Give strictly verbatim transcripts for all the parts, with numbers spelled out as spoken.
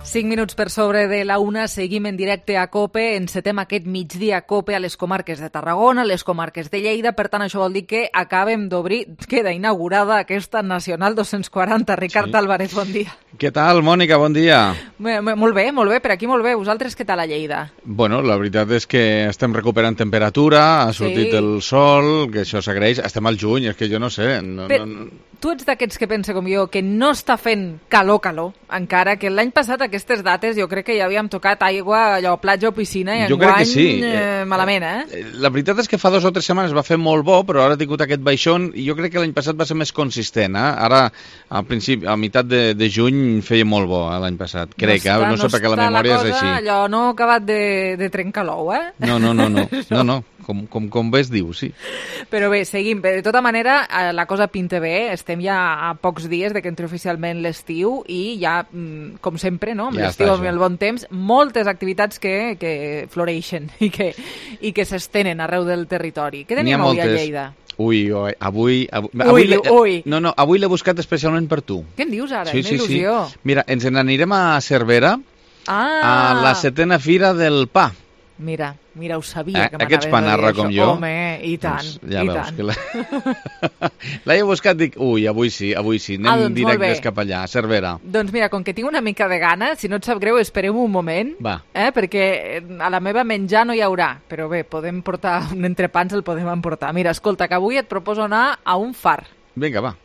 Cinc minuts per sobre de la una, seguim en directe a COPE, encetem aquest migdia a COPE a les comarques de Tarragona, les comarques de Lleida, per tant això vol dir que acabem d'obrir, queda inaugurada aquesta Nacional dos-cents quaranta. Ricard sí. Álvarez, bon dia. Què tal, Mònica? Bon dia. Molt bé, molt bé, per aquí molt bé. Vosaltres què tal a Lleida? Bueno, la veritat és que estem recuperant temperatura, ha sortit sí. el sol, que això s'agraeix. Estem al juny, és que jo no sé... No, Però, no... Tu ets d'aquests que pensa com jo que no està fent calor, calor, encara que l'any passat aquestes dates jo crec que ja havíem tocat aigua, allò, platja o piscina, i enguany sí. eh, malament, eh? La veritat és que fa dos o tres setmanes va fer molt bo, però ara ha tingut aquest baixón, i jo crec que l'any passat va ser més consistent, eh? Ara, al principi, a meitat de, de juny feia molt bo, eh, l'any passat, crec, no està, eh? No sé no perquè la memòria la cosa, és així. Allò no ha acabat de, de trencar l'ou, eh? No, no, no, no, no, no. Com, com, com bé es diu, sí. Però bé, seguim. De tota manera, la cosa pinta bé. Estem ja a pocs dies de que entri oficialment l'estiu i ja, com sempre, no? Amb ja l'estiu, amb el bon temps, moltes activitats que, que floreixen i que, i que s'estenen arreu del territori. Què tenim avui moltes... a Lleida? Ui, ui, avui... Avui, ui, avui ui. No, no, avui l'he buscat especialment per tu. Què en dius ara? Sí, Una sí, il·lusió. Sí. Mira, ens n'anirem a Cervera, ah. a la setena fira del pa. Mira, mira, ho sabia, eh, que m'anaves a dir això. Aquests panarra com jo. Home, i tant, doncs ja i veus tant. Que la... l'he buscat, dic, ui, avui sí, avui sí, anem ah, doncs directes cap allà, a Cervera. Doncs mira, com que tinc una mica de gana, si no et sap greu, esperem un moment, Va. Eh, perquè a la meva menjar no hi haurà, però bé, podem portar un entrepans, el podem emportar. Mira, escolta, que avui et proposo anar a un far. Vinga, va.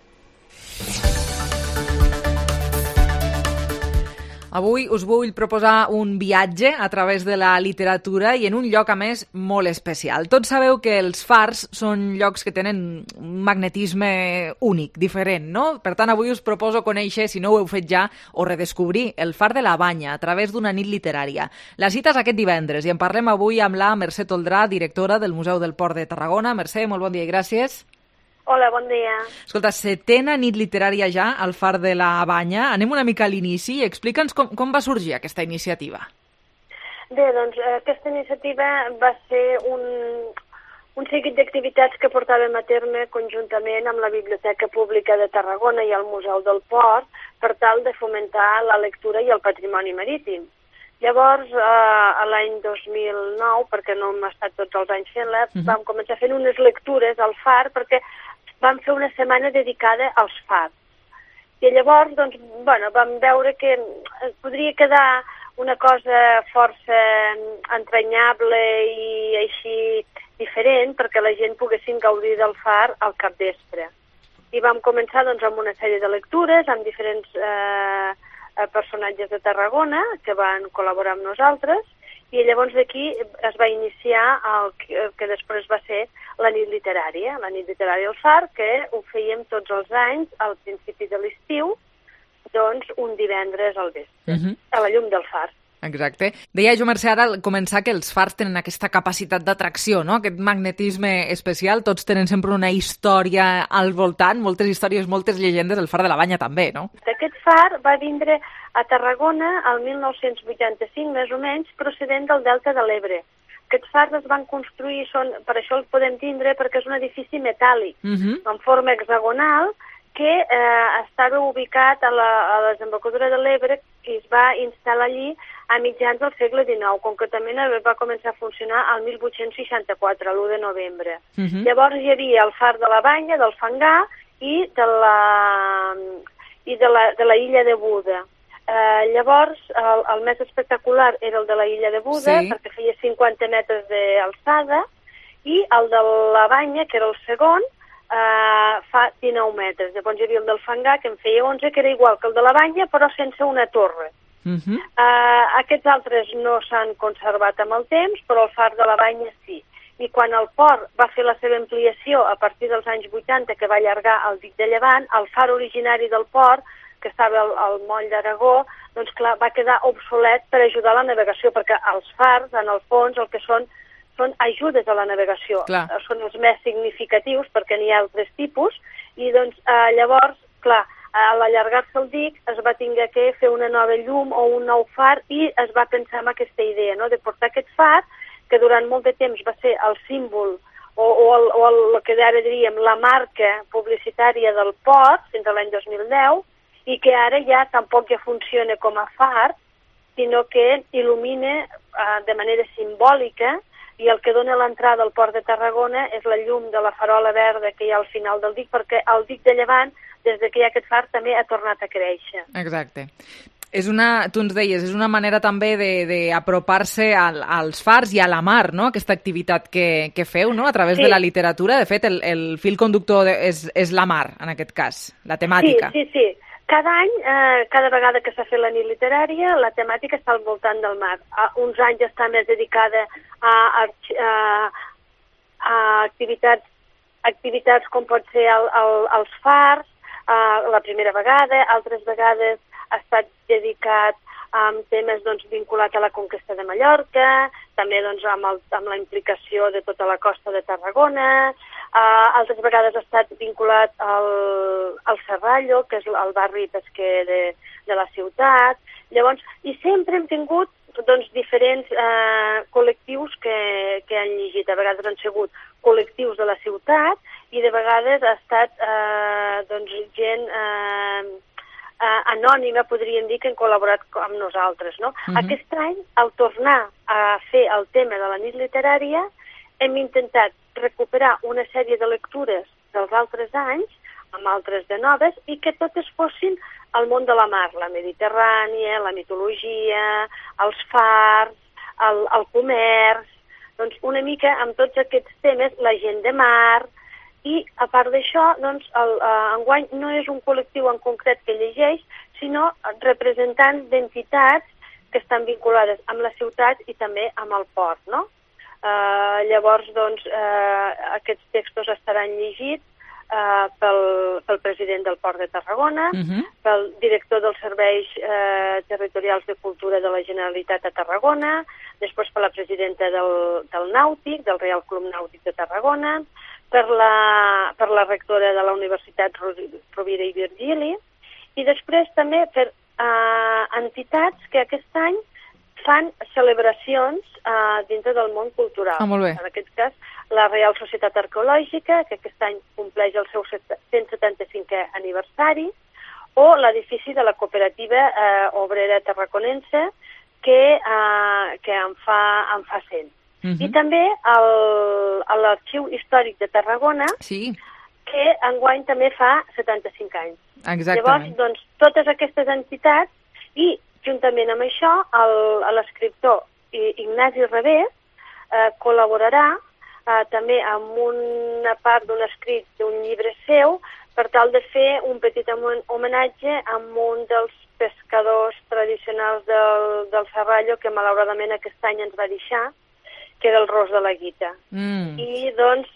Avui us vull proposar un viatge a través de la literatura i en un lloc, a més, molt especial. Tots sabeu que els fars són llocs que tenen un magnetisme únic, diferent, no? Per tant, avui us proposo conèixer, si no ho heu fet ja, o redescobrir el far de la Banya a través d'una nit literària. La cita és aquest divendres i en parlem avui amb la Mercè Toldrà, directora del Museu del Port de Tarragona. Mercè, molt bon dia i gràcies. Hola, bon dia. Escolta, setena nit literària ja al far de la Banya. Anem una mica a l'inici i explica'ns com, com va sorgir aquesta iniciativa. Bé, doncs aquesta iniciativa va ser un, un seguit d'activitats que portàvem a terme conjuntament amb la Biblioteca Pública de Tarragona i el Museu del Port per tal de fomentar la lectura i el patrimoni marítim. Llavors, eh, l'any dos mil nou, perquè no hem estat tots els anys fent-la, uh-huh. vam començar fent unes lectures al far perquè vam fer una setmana dedicada als fars. I llavors, doncs, bueno, vam veure que podria quedar una cosa força entranyable i així diferent perquè la gent poguessin gaudir del far al capvespre. I vam començar, doncs, amb una sèrie de lectures, amb diferents eh, personatges de Tarragona que van col·laborar amb nosaltres, i llavors d'aquí es va iniciar el que, el que després va ser la nit literària, la nit literària al far, que ho fèiem tots els anys al principi de l'estiu, doncs un divendres al vespre, uh-huh. a la llum del far. Exacte. Deia jo, Mercè, ara al començar que els fars tenen aquesta capacitat d'atracció, no? Aquest magnetisme especial, tots tenen sempre una història al voltant, moltes històries, moltes llegendes, el far de la Banya també, no? Aquest far va vindre a Tarragona el mil nou-cents vuitanta-cinc, més o menys, procedent del Delta de l'Ebre. Aquests fars es van construir, són, per això els podem tindre, perquè és un edifici metàl·lic, uh-huh. en forma hexagonal, que eh, estava ubicat a la, a la desembocadura de l'Ebre, que es va instal·lar allí a mitjans del segle dinou. Concretament va començar a funcionar el mil vuit-cents seixanta-quatre, l'u de novembre. Uh-huh. Llavors hi havia el far de la Banya, del Fangar i de la, i de la, de la illa de Buda. Eh, llavors, el, el més espectacular era el de la illa de Buda, sí. perquè feia cinquanta metres d'alçada, i el de la Banya, que era el segon, Uh, fa dinou metres. Llavors hi havia el del Fangar, que en feia onze, que era igual que el de la Banya, però sense una torre. Uh-huh. uh, aquests altres no s'han conservat amb el temps, però el far de la Banya sí. I quan el port va fer la seva ampliació a partir dels anys vuitanta, que va allargar el dic de Llevant, el far originari del port, que estava al, al moll d'Aragó, doncs clar, va quedar obsolet per ajudar a la navegació, perquè els fars, en el fons, el que són són ajudes a la navegació. Clar. Són els més significatius perquè n'hi ha altres tipus i doncs eh, llavors, clar, a l'allargar-se el dic es va tinguer que fer una nova llum o un nou far i es va pensar en aquesta idea, no?, de portar aquest far que durant molt de temps va ser el símbol o, o, el, o el, el que ara diríem la marca publicitària del port fins a l'any dos mil deu i que ara ja tampoc ja funciona com a far sinó que il·lumina uh, de manera simbòlica, i el que dona l'entrada al port de Tarragona és la llum de la farola verda que hi ha al final del dic, perquè el dic de Llevant, des que hi ha aquest far, també ha tornat a créixer. Exacte. És una, tu ens deies, és una manera també d'apropar-se al, als fars i a la mar, no?, aquesta activitat que, que feu, no?, a través sí. de la literatura. De fet, el, el fil conductor de, és, és la mar, en aquest cas, la temàtica. Sí, sí, sí. Cada any, eh, cada vegada que s'ha fet la nit literària, la temàtica està al voltant del mar. Uh, uns anys està més dedicada a, a, a activitats, activitats com pot ser el, el, els fars, uh, la primera vegada, altres vegades ha estat dedicat a temes doncs, vinculats a la conquesta de Mallorca, també doncs, amb, el, amb la implicació de tota la costa de Tarragona, uh, altres vegades ha estat vinculat al, al Serrallo, que és el barri pesquer de, de la ciutat. Llavors, i sempre hem tingut doncs, diferents eh, col·lectius que, que han llegit. A vegades han sigut col·lectius de la ciutat i de vegades ha estat eh, doncs, gent... Eh, Uh, anònima, podríem dir, que han col·laborat amb nosaltres, no? Uh-huh. Aquest any, al tornar a fer el tema de la nit literària, hem intentat recuperar una sèrie de lectures dels altres anys, amb altres de noves, i que totes fossin al món de la mar, la Mediterrània, la mitologia, els fars, el, el comerç, doncs una mica amb tots aquests temes, la gent de mar. I, a part d'això, doncs, el, uh, enguany no és un col·lectiu en concret que llegeix, sinó representants d'entitats que estan vinculades amb la ciutat i també amb el port, no? Uh, llavors, doncs, uh, aquests textos estaran llegits uh, pel, pel president del Port de Tarragona, uh-huh. pel director dels Serveis uh, Territorials de Cultura de la Generalitat a Tarragona, després per la presidenta del, del Nàutic, del Reial Club Nàutic de Tarragona, per la, per la rectora de la Universitat Rovira i Virgili, i després també per uh, entitats que aquest any fan celebracions uh, dintre del món cultural. Ah, molt bé. En aquest cas, la Reial Societat Arqueològica, que aquest any compleix el seu cent setanta-cinquè aniversari, o l'edifici de la cooperativa uh, obrera tarraconense, que, uh, que en fa, en fa cent. Uh-huh. I també l'Arxiu Històric de Tarragona, sí. que enguany també fa setanta-cinc anys. Exactament. Llavors, doncs, totes aquestes entitats, i juntament amb això, l'escriptor Ignasi Revés eh, col·laborarà eh, també amb una part d'un escrit d'un llibre seu, per tal de fer un petit homenatge a un dels pescadors tradicionals del, del Serrallo, que malauradament aquest any ens va deixar, que era el Ros de la Guita. Mm. I, doncs,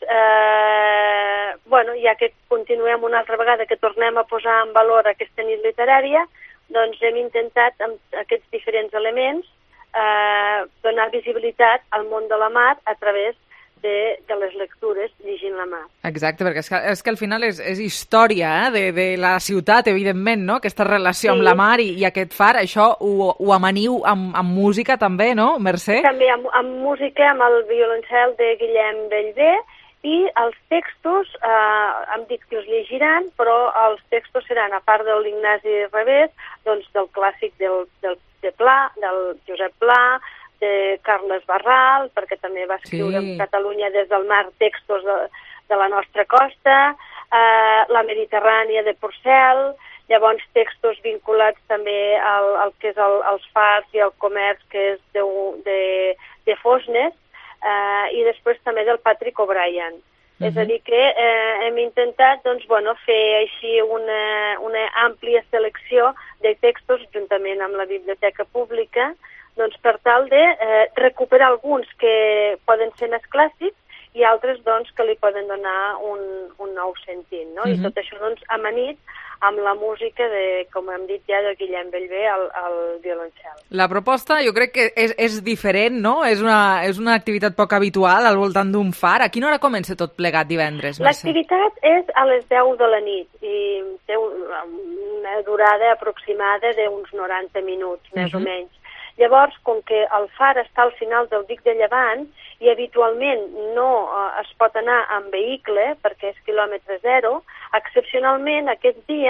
eh, bueno, ja que continuem una altra vegada, que tornem a posar en valor aquesta nit literària, doncs hem intentat, amb aquests diferents elements, eh, donar visibilitat al món de la mar a través de, de les lectures llegint la mar. Exacte, perquè és que, és que al final és, és història eh, de, de la ciutat, evidentment, no?, aquesta relació sí. amb la mar i, i aquest far, això ho, ho amaniu amb, amb música també, no, Mercè? També amb, amb música, amb el violoncel de Guillem Bellver, i els textos, eh, em dic que els llegiran, però els textos seran, a part de l'Ignasi Revés, doncs del clàssic del, del, de Pla, del Josep Pla, de Carles Barral, perquè també va escriure sí. en Catalunya des del mar textos de, de la nostra costa, eh, la Mediterrània de Porcel, llavors textos vinculats també al, al que és el, els fars i el comerç, que és de, de, de Fosnes, eh, i després també del Patrick O'Brien. Uh-huh. És a dir, que eh, hem intentat doncs, bueno, fer així una, una àmplia selecció de textos juntament amb la Biblioteca Pública, doncs per tal de eh, recuperar alguns que poden ser més clàssics i altres doncs, que li poden donar un, un nou sentit, no? Uh-huh. I tot això doncs, amanit amb la música de, com hem dit ja, de Guillem Bellver al, al violoncel. La proposta jo crec que és, és diferent, no? És una, és una activitat poc habitual al voltant d'un far. A quina hora comença tot plegat divendres? L'activitat és a les deu de la nit i té una durada aproximada d'uns noranta minuts, més uh-huh. o menys. Llavors, com que el far està al final del dic de Llevant i habitualment no eh, es pot anar amb vehicle perquè és quilòmetre zero, excepcionalment aquest dia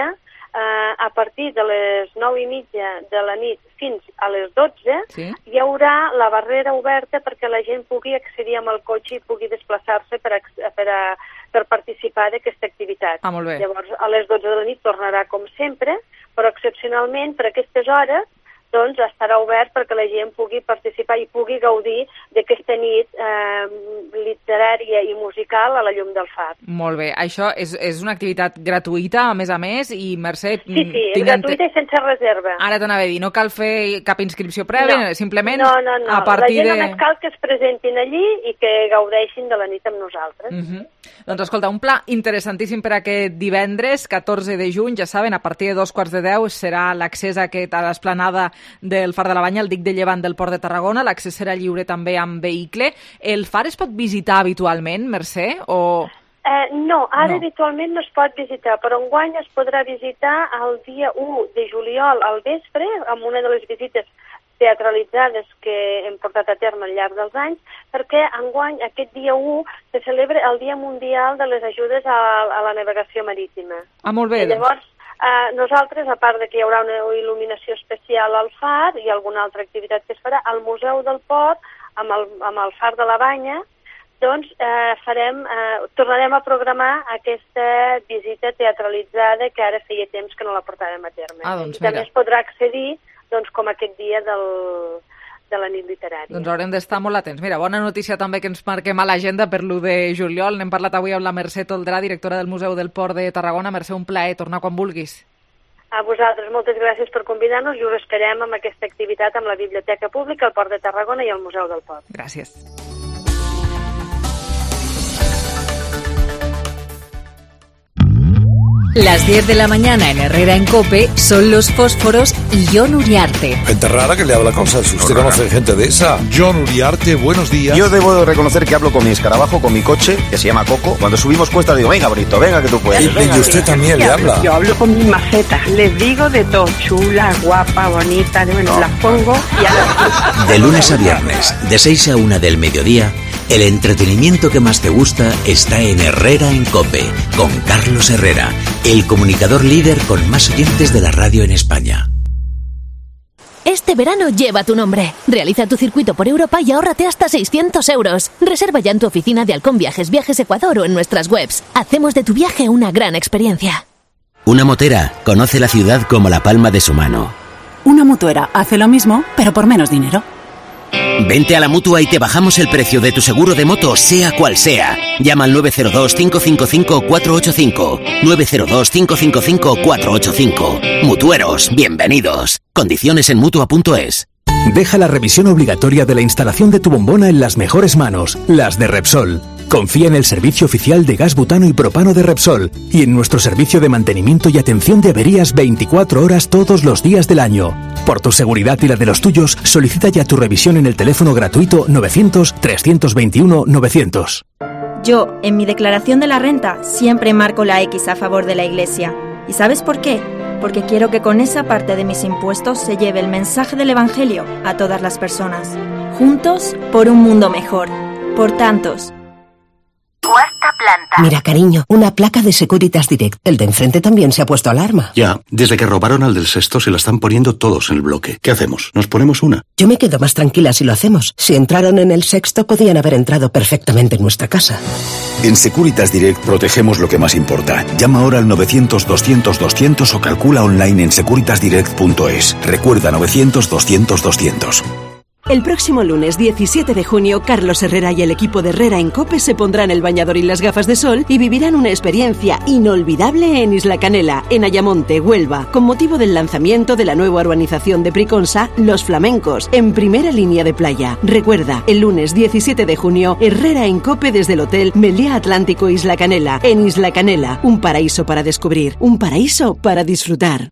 eh, a partir de les nou i mitja de la nit fins a les dotze, sí. hi haurà la barrera oberta perquè la gent pugui accedir amb el cotxe i pugui desplaçar-se per, a, per, a, per participar d'aquesta activitat. Ah, molt bé. Llavors, a les dotze de la nit tornarà com sempre, però excepcionalment per aquestes hores doncs estarà obert perquè la gent pugui participar i pugui gaudir d'aquesta nit eh, literària i musical a la llum del far. Molt bé. Això és, és una activitat gratuïta, a més a més, i Mercè... Sí, sí, és gratuïta i sense reserva. Ara t'anava a dir, no cal fer cap inscripció prèvia, no, simplement no, no, no. a partir de... La gent només cal que es presentin allí i que gaudeixin de la nit amb nosaltres. Uh-huh. Doncs escolta, un pla interessantíssim per aquest divendres, catorze de juny, ja saben, a partir de dos quarts de deu serà l'accés a, aquest, a l'esplanada del Far de la Banya, el dic de llevant del Port de Tarragona. L'accés serà lliure també amb vehicle. El far es pot visitar habitualment, Mercè? O... Eh, no, ara no. habitualment no es pot visitar, però enguany es podrà visitar el dia u de juliol al vespre, amb una de les visites teatralitzades que hem portat a terme al llarg dels anys, perquè enguany, aquest dia u, se celebra el Dia Mundial de les Ajudes a, a la Navegació Marítima. Ah, molt bé. I llavors, eh, nosaltres, a part de que hi haurà una il·luminació especial al far i alguna altra activitat que es farà, al Museu del Port, amb el, amb el Far de la Banya, doncs eh, farem, eh, tornarem a programar aquesta visita teatralitzada que ara feia temps que no la portàvem a terme. Ah, doncs I també es podrà accedir doncs, com aquest dia del, de la nit literària. Doncs haurem d'estar molt atents. Mira, bona notícia també que ens marquem a l'agenda per l'u de juliol. N'hem parlat avui amb la Mercè Toldrà, directora del Museu del Port de Tarragona. Mercè, un plaer, tornar quan vulguis. A vosaltres, moltes gràcies per convidar-nos i us esperem amb aquesta activitat amb la Biblioteca Pública, el Port de Tarragona i el Museu del Port. Gràcies. Las diez de la mañana en Herrera en COPE son Los Fósforos y Jon Uriarte. Gente rara que le habla cosas. ¿Usted no conoce gente de esa? Jon Uriarte, buenos días. Yo debo de reconocer que hablo con mi escarabajo, con mi coche, que se llama Coco. Cuando subimos cuesta digo, venga, Brito, venga que tú puedes. Y, venga, y usted también le habla. Yo hablo con mi maceta. Les digo de todo. Chula, guapa, bonita. Bueno, no. Las pongo y a las... De lunes a viernes, de seis a una del mediodía, el entretenimiento que más te gusta está en Herrera en COPE, con Carlos Herrera, el comunicador líder con más oyentes de la radio en España. Este verano lleva tu nombre. Realiza tu circuito por Europa y ahórrate hasta seiscientos euros. Reserva ya en tu oficina de Halcón Viajes, Viajes Ecuador o en nuestras webs. Hacemos de tu viaje una gran experiencia. Una motera conoce la ciudad como la palma de su mano. Una mutuera hace lo mismo, pero por menos dinero. Vente a la Mutua y te bajamos el precio de tu seguro de moto, sea cual sea. Llama al nueve cero dos, cinco cinco cinco, cuatro ocho cinco. nueve cero dos, cinco cinco cinco, cuatro ocho cinco. Mutueros, bienvenidos. Condiciones en Mutua punto es. Deja la revisión obligatoria de la instalación de tu bombona en las mejores manos, las de Repsol. Confía en el servicio oficial de gas butano y propano de Repsol y en nuestro servicio de mantenimiento y atención de averías veinticuatro horas todos los días del año. Por tu seguridad y la de los tuyos, solicita ya tu revisión en el teléfono gratuito novecientos, trescientos veintiuno, novecientos. Yo, en mi declaración de la renta, siempre marco la X a favor de la Iglesia. ¿Y sabes por qué? Porque quiero que con esa parte de mis impuestos se lleve el mensaje del Evangelio a todas las personas. Juntos por un mundo mejor. Por tantos. Cuarta planta. Mira, cariño, una placa de Securitas Direct. El de enfrente también se ha puesto alarma. Ya, desde que robaron al del sexto se la están poniendo todos en el bloque. ¿Qué hacemos? ¿Nos ponemos una? Yo me quedo más tranquila si lo hacemos. Si entraron en el sexto, podían haber entrado perfectamente en nuestra casa. En Securitas Direct protegemos lo que más importa. Llama ahora al novecientos, doscientos, doscientos o calcula online en securitas direct punto es. Recuerda novecientos, doscientos, doscientos. El próximo lunes diecisiete de junio, Carlos Herrera y el equipo de Herrera en COPE se pondrán el bañador y las gafas de sol y vivirán una experiencia inolvidable en Isla Canela, en Ayamonte, Huelva, con motivo del lanzamiento de la nueva urbanización de Priconsa, Los Flamencos, en primera línea de playa. Recuerda, el lunes diecisiete de junio, Herrera en COPE desde el Hotel Meliá Atlántico Isla Canela, en Isla Canela, un paraíso para descubrir, un paraíso para disfrutar.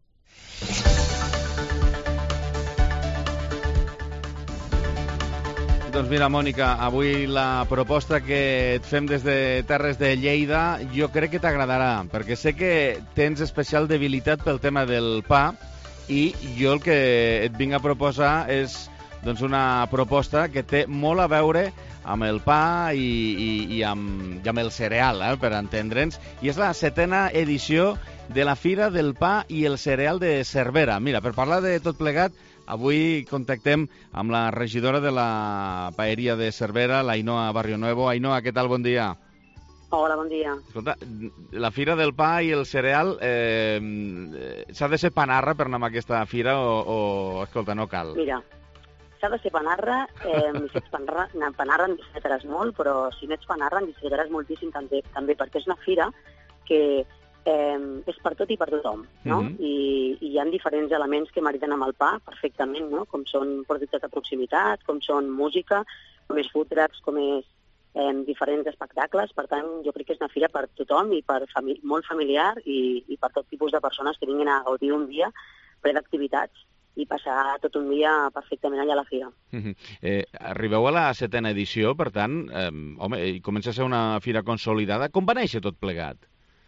Doncs mira, Mònica, avui la proposta que et fem des de Terres de Lleida jo crec que t'agradarà, perquè sé que tens especial debilitat pel tema del pa i jo el que et vinc a proposar és doncs, una proposta que té molt a veure amb el pa i, i, i, amb, i amb el cereal, eh, per entendre'ns, i és la setena edició de la Fira del Pa i el Cereal de Cervera. Mira, per parlar de tot plegat, avui contactem amb la regidora de la Paeria de Cervera, l'Ainoa Barrionuevo. Ainoa, què tal? Bon dia. Hola, bon dia. Escolta, la Fira del Pa i el Cereal, eh, s'ha de ser panarra per anar a aquesta fira o, o escolta, no cal? Mira, s'ha de ser panarra, eh, si ets panarra, panarra en disfrutaràs molt, però si no ets panarra en disfrutaràs moltíssim també, també perquè és una fira que eh, és per tot i per tothom, no? Mm-hmm. I, I hi ha diferents elements que mariten amb el pa perfectament, no? Com són productes de proximitat, com són música, com és food trucks, com és eh, diferents espectacles. Per tant, jo crec que és una fira per tothom i per fami molt familiar i, i per tot tipus de persones que vinguin a gaudir un dia ple d'activitats i passar tot un dia perfectament allà a la fira. Mm-hmm. eh, arribeu a la setena edició, per tant, eh, home, comença a ser una fira consolidada. Com va néixer tot plegat?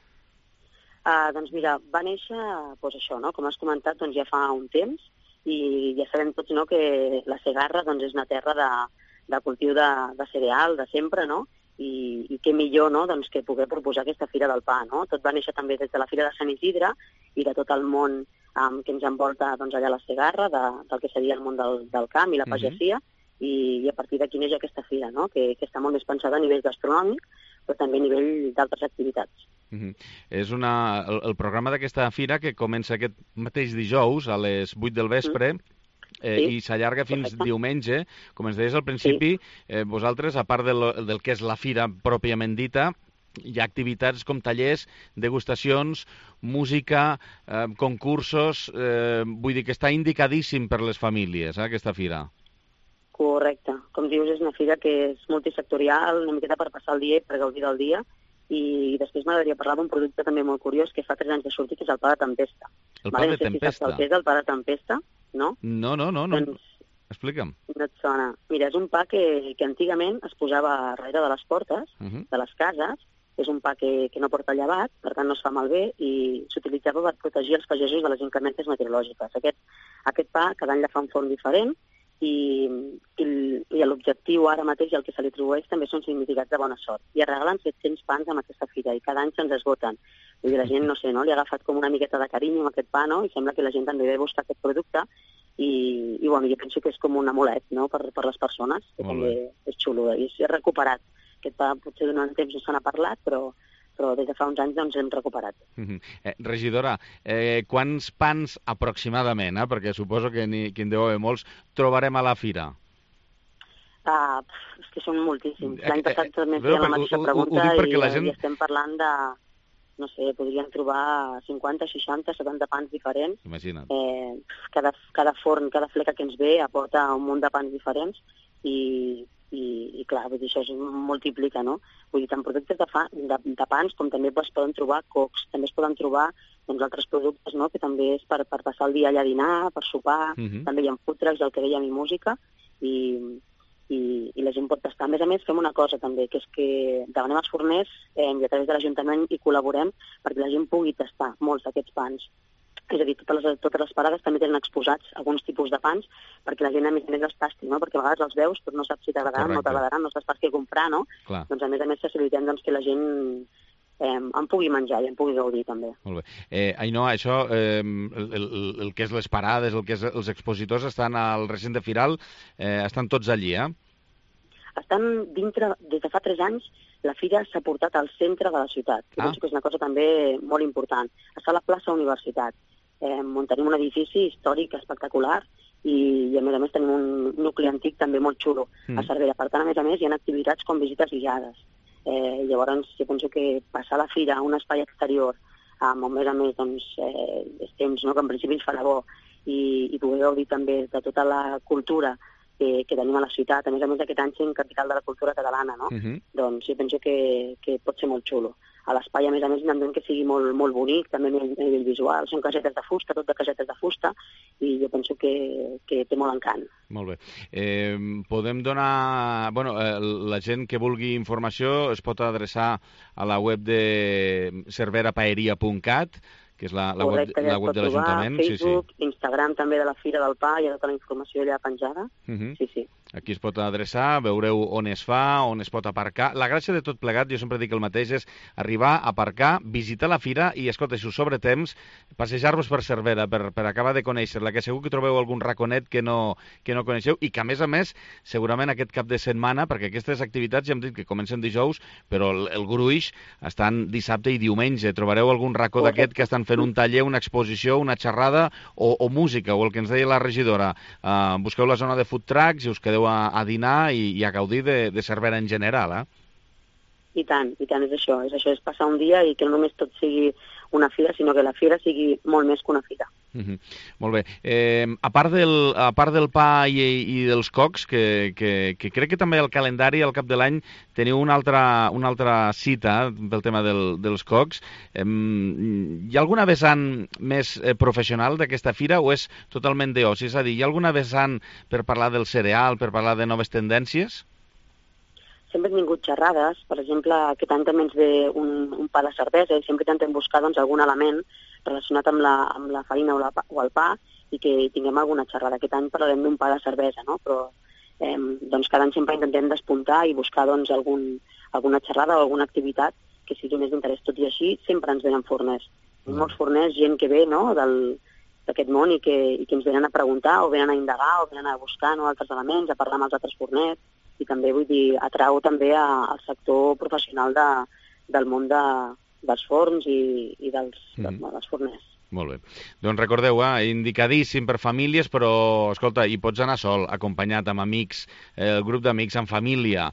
Uh, doncs mira, va néixer, doncs això, no? Com has comentat, doncs ja fa un temps i ja sabem tots, no?, que la Segarra doncs, és una terra de, de cultiu de, de cereal, de sempre, no? I, i què millor, no?, doncs, que poder proposar aquesta Fira del Pa, no? Tot va néixer també des de la Fira de Sant Isidre i de tot el món um, que ens envolta doncs, allà a la Segarra, de, del que seria el món del, del camp i la pagesia, uh-huh. i, i a partir d'aquí neix aquesta fira, no?, que, que està molt més pensada a nivell gastronòmic, però també a nivell d'altres activitats. Mm-hmm. És una, el, el programa d'aquesta fira que comença aquest mateix dijous a les vuit del vespre mm. eh, sí. i s'allarga fins Perfecte. diumenge. Com ens deies al principi, sí. eh, vosaltres, a part del, del que és la fira pròpiament dita, hi ha activitats com tallers, degustacions, música, eh, concursos, eh, vull dir que està indicadíssim per les famílies, eh, aquesta fira. Correcte. Com dius, és una fira que és multisectorial, una miqueta per passar el dia i per gaudir del dia. I després m'agradaria parlar d'un producte també molt curiós que fa tres anys de sortir, que és el pa de tempesta. El pa vale? de no sé tempesta? Si saps el que és el pa de tempesta, no? No, no, no. no. Doncs, explica'm. No et sona. Mira, és un pa que, que antigament es posava darrere de les portes, uh-huh. de les cases. És un pa que, que no porta llevat, per tant no es fa malbé, i s'utilitzava per protegir els pagesos de les inclemències meteorològiques. Aquest, aquest pa cada any la fa un forn diferent, i, i, i l'objectiu ara mateix i el que se li atribueix també són significats de bona sort. I es regalen set-cents pans amb aquesta fira i cada any se'ns esgoten. Vull dir, la gent, no sé, no? Li ha agafat com una miqueta de carinyo amb aquest pa, no? I sembla que la gent també ve a buscar aquest producte i, i bueno, jo penso que és com un amulet, no?, per, per les persones, que també és xulo. I és recuperat. Aquest pa potser durant temps no se n'ha parlat, però però des de fa uns anys doncs l'hem recuperat. Mm-hmm. eh, regidora, eh, quants pans aproximadament, eh, perquè suposo que ni, que en deu haver molts, trobarem a la fira? Uh, és que són moltíssims. L'any passat eh, també feia la mateixa pregunta ho, ho i, la gent... i estem parlant de, no sé, podríem trobar cinquanta, seixanta, setanta pans diferents. Imagina't. Eh, cada, cada forn, cada fleca que ens ve aporta un munt de pans diferents i... I, i clar, vull dir, això es multiplica, no? Vull dir, tant productes de, fa, de, de pans com també es poden trobar cocs, també es poden trobar doncs, altres productes, no?, que també és per, per passar el dia allà a dinar, per sopar, uh-huh. també hi ha food trucks, el que dèiem, i música, i, i, i la gent pot tastar. A més a més, fem una cosa també, que és que demanem als forners eh, i a través de l'Ajuntament hi col·laborem perquè la gent pugui tastar molts d'aquests pans. És a dir, totes les, totes les parades també tenen exposats alguns tipus de pans perquè la gent a més a més els tasti, no? Perquè a vegades els veus però no saps si t'agradaran o no t'agradaran, no saps per què comprar, no? Clar. Doncs a més a més facilitem doncs, que la gent eh, en pugui menjar i en pugui gaudir també. Molt bé. Eh, Ainoa, això, eh, el, el, el que és les parades, el que és els expositors estan al recinte firal, eh, estan tots allí, eh? Estan dintre, des de fa tres anys, la fira s'ha portat al centre de la ciutat. Ah. Penso que és una cosa també molt important. Està a la plaça Universitat, eh, on tenim un edifici històric espectacular i, i a més a més tenim un nucli antic també molt xulo mm. a Cervera. Per tant, a més a més, hi ha activitats com visites guiades. Eh, llavors, jo penso que passar la fira a un espai exterior, amb on més a més doncs, eh, és temps, no?, que en principi ens farà bo, i, i poder gaudir també de tota la cultura que, que tenim a la ciutat, a més a més aquest any sent capital de la cultura catalana, no? Uh-huh. Doncs jo penso que, que pot ser molt xulo. A l'espai, a més a més, intentem que sigui molt, molt bonic, també a nivell visual. Són casetes de fusta, tot de casetes de fusta, i jo penso que, que té molt encant. Molt bé. Eh, podem donar... Bueno, eh, la gent que vulgui informació es pot adreçar a la web de cervera paeria punt cat, que és la, la, Correcte, web, la web de l'Ajuntament. Facebook, sí, sí. Instagram també de la Fira del Pa, hi ha tota la informació allà penjada. Uh -huh. Sí, sí. Aquí es pot adreçar, veureu on es fa, on es pot aparcar. La gràcia de tot plegat, jo sempre dic el mateix, és arribar, aparcar, visitar la fira i, escolta, si us sobre temps, passejar-vos per Cervera, per, per acabar de conèixer-la, que segur que trobeu algun raconet que no, que no coneixeu i que, a més a més, segurament aquest cap de setmana, perquè aquestes activitats ja hem dit que comencen dijous, però el, el gruix estan dissabte i diumenge. Trobareu algun racó d'aquest que estan fent un taller, una exposició, una xerrada o, o música, o el que ens deia la regidora. Uh, busqueu la zona de food trucks i us quedeu a, a dinar i, i a gaudir de, de Cervera en general, eh? I tant, i tant, és això. És això, és passar un dia i que no només tot sigui una fira, sinó que la fira sigui molt més que una fira. Uh -huh. Molt bé. Eh, a, part del, a part del pa i, i dels cocs, que, que, que crec que també al calendari, al cap de l'any, teniu una altra, una altra cita pel tema del, dels cocs. Eh, hi ha alguna vessant més eh, professional d'aquesta fira o és totalment d'oci? És a dir, hi ha alguna vessant per parlar del cereal, per parlar de noves tendències? Sempre han vingut xerrades, per exemple, aquest any també ens ve un, un pa de cervesa i sempre intentem buscar doncs, algun element relacionat amb la, amb la farina o, la, o el pa i que tinguem alguna xerrada. Aquest any parlarem d'un pa de cervesa, no? Però eh, doncs cada any sempre intentem despuntar i buscar doncs, algun, alguna xerrada o alguna activitat que sigui més d'interès. Tot i així, sempre ens venen forners. Mm. Molts forners, gent que ve no? d'aquest món i que, i que ens venen a preguntar o venen a indagar o venen a buscar no? altres elements, a parlar amb els altres forners. I també, vull dir, atrau també a, al sector professional de, del món de, dels forns i, i dels, mm. de, dels forners. Molt bé. Doncs recordeu, eh, indicadíssim per famílies, però, escolta, hi pots anar sol, acompanyat amb amics, eh, el grup d'amics, amb família.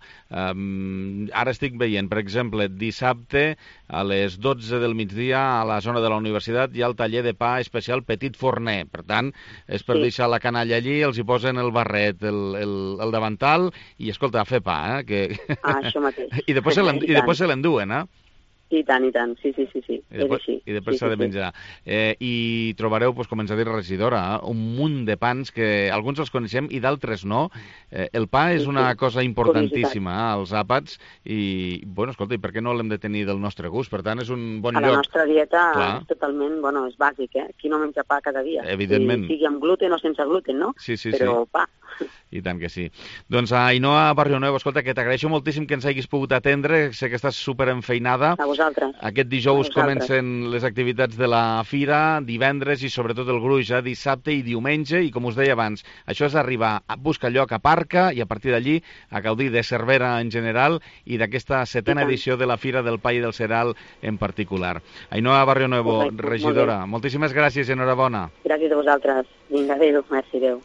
Um, ara estic veient, per exemple, dissabte a les dotze del migdia a la zona de la universitat hi ha el taller de pa especial Petit Forner. Per tant, és per sí. deixar la canalla allí, els hi posen el barret, el, el, el davantal i, escolta, a fer pa, eh? Que... Ah, això mateix. I després se l'enduen, eh? I tant, i tant, sí, sí, sí, sí. I després, sí, i després sí, s'ha sí, de menjar. Sí. Eh, I trobareu, doncs, com ens ha dit la regidora, eh, un munt de pans que alguns els coneixem i d'altres no. Eh, el pa és una sí, cosa importantíssima, eh, als àpats, i, bueno, escolta, i per què no l'hem de tenir del nostre gust? Per tant, és un bon a lloc. A la nostra dieta Clar. és totalment, bueno, és bàsic, eh? Qui no menja pa cada dia? Evidentment. Si, sigui amb gluten o sense gluten, no? Sí, sí, Però sí. pa. I tant que sí. Doncs a Ainhoa Barrionuevo, escolta, que t'agraeixo moltíssim que ens hagis pogut atendre, sé que estàs superenfeinada. A vosaltres. Aquest dijous comencen les activitats de la fira, divendres i sobretot el gruix, eh, dissabte i diumenge, i com us deia abans, això és arribar a buscar lloc, aparca, i a partir d'allí a gaudir de Cervera en general i d'aquesta setena edició de la Fira del Pa i del Cereal en particular. Ainhoa Barrionuevo, Correcte, regidora, molt moltíssimes gràcies i enhorabona. Gràcies a vosaltres. Vinga, adéu, merci, adéu.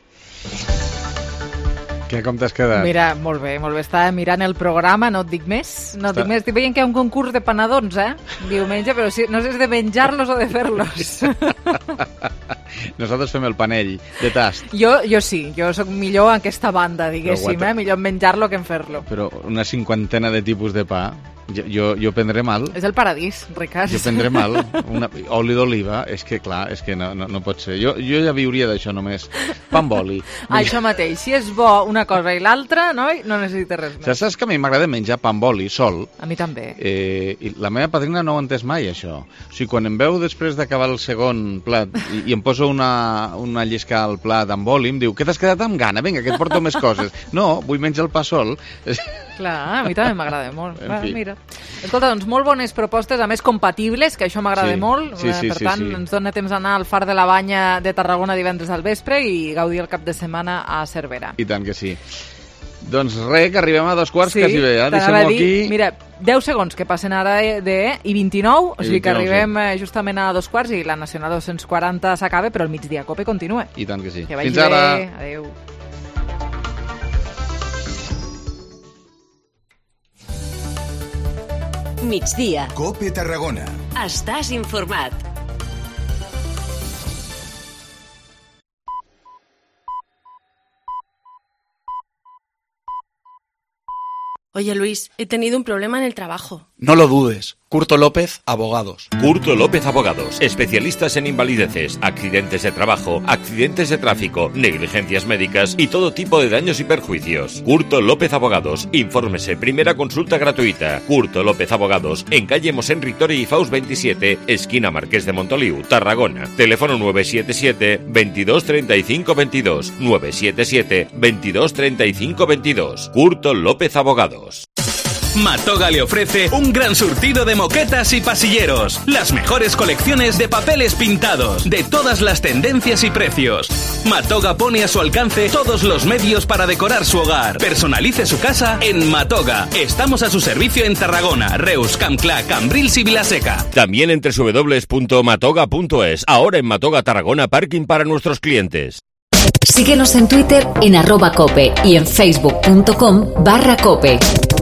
Què, com t'has quedat? Mira, molt bé, molt bé. Estava mirant el programa, no et dic més. No et dic més. Estic veient que hi ha un concurs de panadons, eh? Diumenge, però si, no sé si és de menjar-los o de fer-los. Nosaltres fem el panell, de tast. Jo, jo sí, jo sóc millor en aquesta banda, diguéssim, eh? Millor en menjar-lo que en fer-lo. Però una cinquantena de tipus de pa... Jo, jo, jo prendré mal. És el paradís, Ricard. Jo prendré mal. Una, oli d'oliva, és que clar, és que no, no, no pot ser. Jo, jo ja viuria d'això només. Pa amb oli. Això mateix. Si és bo una cosa i l'altra, no, no necessita res més. Saps que a mi m'agrada menjar pa amb oli sol? A mi també. Eh, i la meva padrina no ho ha entès mai, això. O sigui, quan em veu després d'acabar el segon plat i, i em poso una, una llisca al plat amb oli, em diu, que t'has quedat amb gana? Vinga, que et porto més coses. No, vull menjar el pa sol. Clar, a mi també m'agrada molt. Va, mira. Escolta, doncs molt bones propostes, a més compatibles, que això m'agrada sí, molt. Sí, sí, per sí, tant, sí. ens dona temps d'anar al Far de la Banya de Tarragona divendres al vespre i gaudir el cap de setmana a Cervera. I tant que sí. Doncs res, que arribem a dos quarts, sí, quasi bé, eh? Deixem-ho aquí. Mira, deu segons que passen ara de, de i vint-i-nou, o sigui que arribem sí. justament a dos quarts i la Nacional dos-cents quaranta s'acaba, però el migdia Cope continua. I tant que sí. Que vagi Fins ara. Bé. Adéu. Migdia. Cope Tarragona. Estàs informat. Oye, Luis, he tenido un problema en el trabajo. No lo dudes. Curto López, Abogados. Curto López Abogados, especialistas en invalideces, accidentes de trabajo, accidentes de tráfico, negligencias médicas y todo tipo de daños y perjuicios. Curto López Abogados, infórmese, primera consulta gratuita. Curto López Abogados, en calle Mosén Ritori y Faust veintisiete, esquina Marqués de Montoliu, Tarragona. Teléfono nueve siete siete, veintidós treinta y cinco veintidós, nueve siete siete, veintidós treinta y cinco veintidós. Curto López Abogados. Matoga le ofrece un gran surtido de moquetas y pasilleros, las mejores colecciones de papeles pintados, de todas las tendencias y precios. Matoga pone a su alcance todos los medios para decorar su hogar. Personalice su casa en Matoga. Estamos a su servicio en Tarragona, Reus, Campclà, Cambrils y Vilaseca. También en doble u doble u doble u punto matoga punto es. Ahora en Matoga Tarragona, parking para nuestros clientes. Síguenos en Twitter en arroba cope y en facebook punto com barra cope.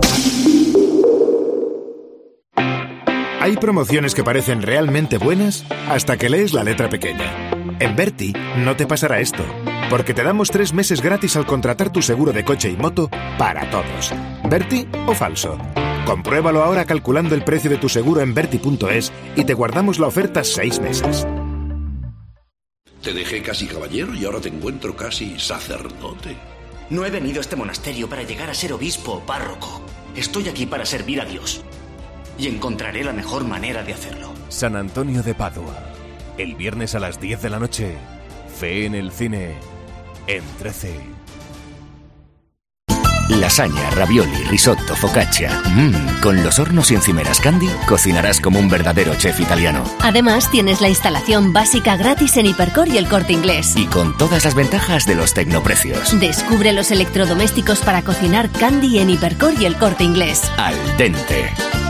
Hay promociones que parecen realmente buenas hasta que lees la letra pequeña. En Berti no te pasará esto, porque te damos tres meses gratis al contratar tu seguro de coche y moto para todos. ¿Berti o falso? Compruébalo ahora calculando el precio de tu seguro en berti punto es y te guardamos la oferta seis meses. Te dejé casi caballero y ahora te encuentro casi sacerdote. No he venido a este monasterio para llegar a ser obispo o párroco. Estoy aquí para servir a Dios. Y encontraré la mejor manera de hacerlo. San Antonio de Padua. El viernes a las diez de la noche. Fe en el cine. En trece. Lasaña, ravioli, risotto, focaccia. Mmm, con los hornos y encimeras Candy cocinarás como un verdadero chef italiano. Además, tienes la instalación básica gratis en Hipercor y El Corte Inglés. Y con todas las ventajas de los tecnoprecios. Descubre los electrodomésticos para cocinar Candy en Hipercor y El Corte Inglés. Al dente.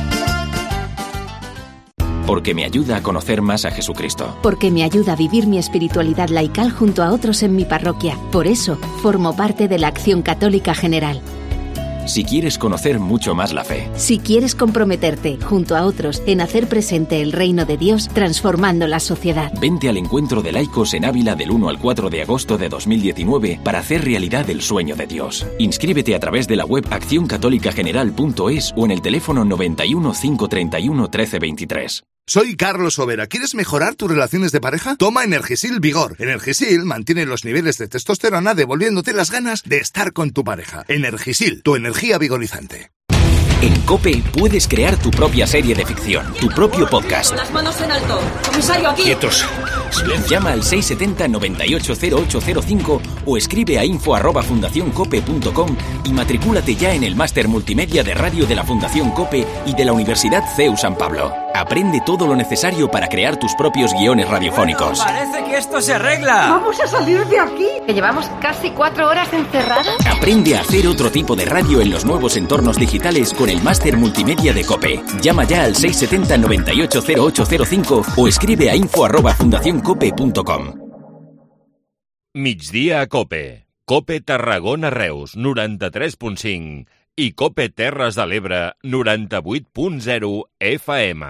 Porque me ayuda a conocer más a Jesucristo. Porque me ayuda a vivir mi espiritualidad laical junto a otros en mi parroquia. Por eso, formo parte de la Acción Católica General. Si quieres conocer mucho más la fe. Si quieres comprometerte, junto a otros, en hacer presente el reino de Dios, transformando la sociedad. Vente al encuentro de laicos en Ávila del uno al cuatro de agosto de dos mil diecinueve para hacer realidad el sueño de Dios. Inscríbete a través de la web acción católica general punto es o en el teléfono noventa y uno, cinco treinta y uno, trece veintitrés. Soy Carlos Overa. ¿Quieres mejorar tus relaciones de pareja? Toma Energisil Vigor. Energisil mantiene los niveles de testosterona devolviéndote las ganas de estar con tu pareja. Energisil, tu energía vigorizante. En COPE puedes crear tu propia serie de ficción, tu propio podcast. Las manos en alto. Comisario, aquí. Quietos. Llama al seis siete cero, nueve ocho cero ocho cero cinco o escribe a info arroba fundación cope punto com y matricúlate ya en el máster multimedia de radio de la Fundación COPE y de la Universidad C E U San Pablo. Aprende todo lo necesario para crear tus propios guiones radiofónicos. Bueno, parece que esto se arregla. Vamos a salir de aquí. Que llevamos casi cuatro horas encerrados. Aprende a hacer otro tipo de radio en los nuevos entornos digitales con el máster multimedia de COPE. Llama ya al seis siete cero, nueve ocho cero ocho cero cinco o escribe a info arroba fundación cope punto com. Migdia a COPE. COPE Tarragona Reus, noranta-tres punt cinc. I COPE Terres de l'Ebre, noranta-vuit punt zero F M.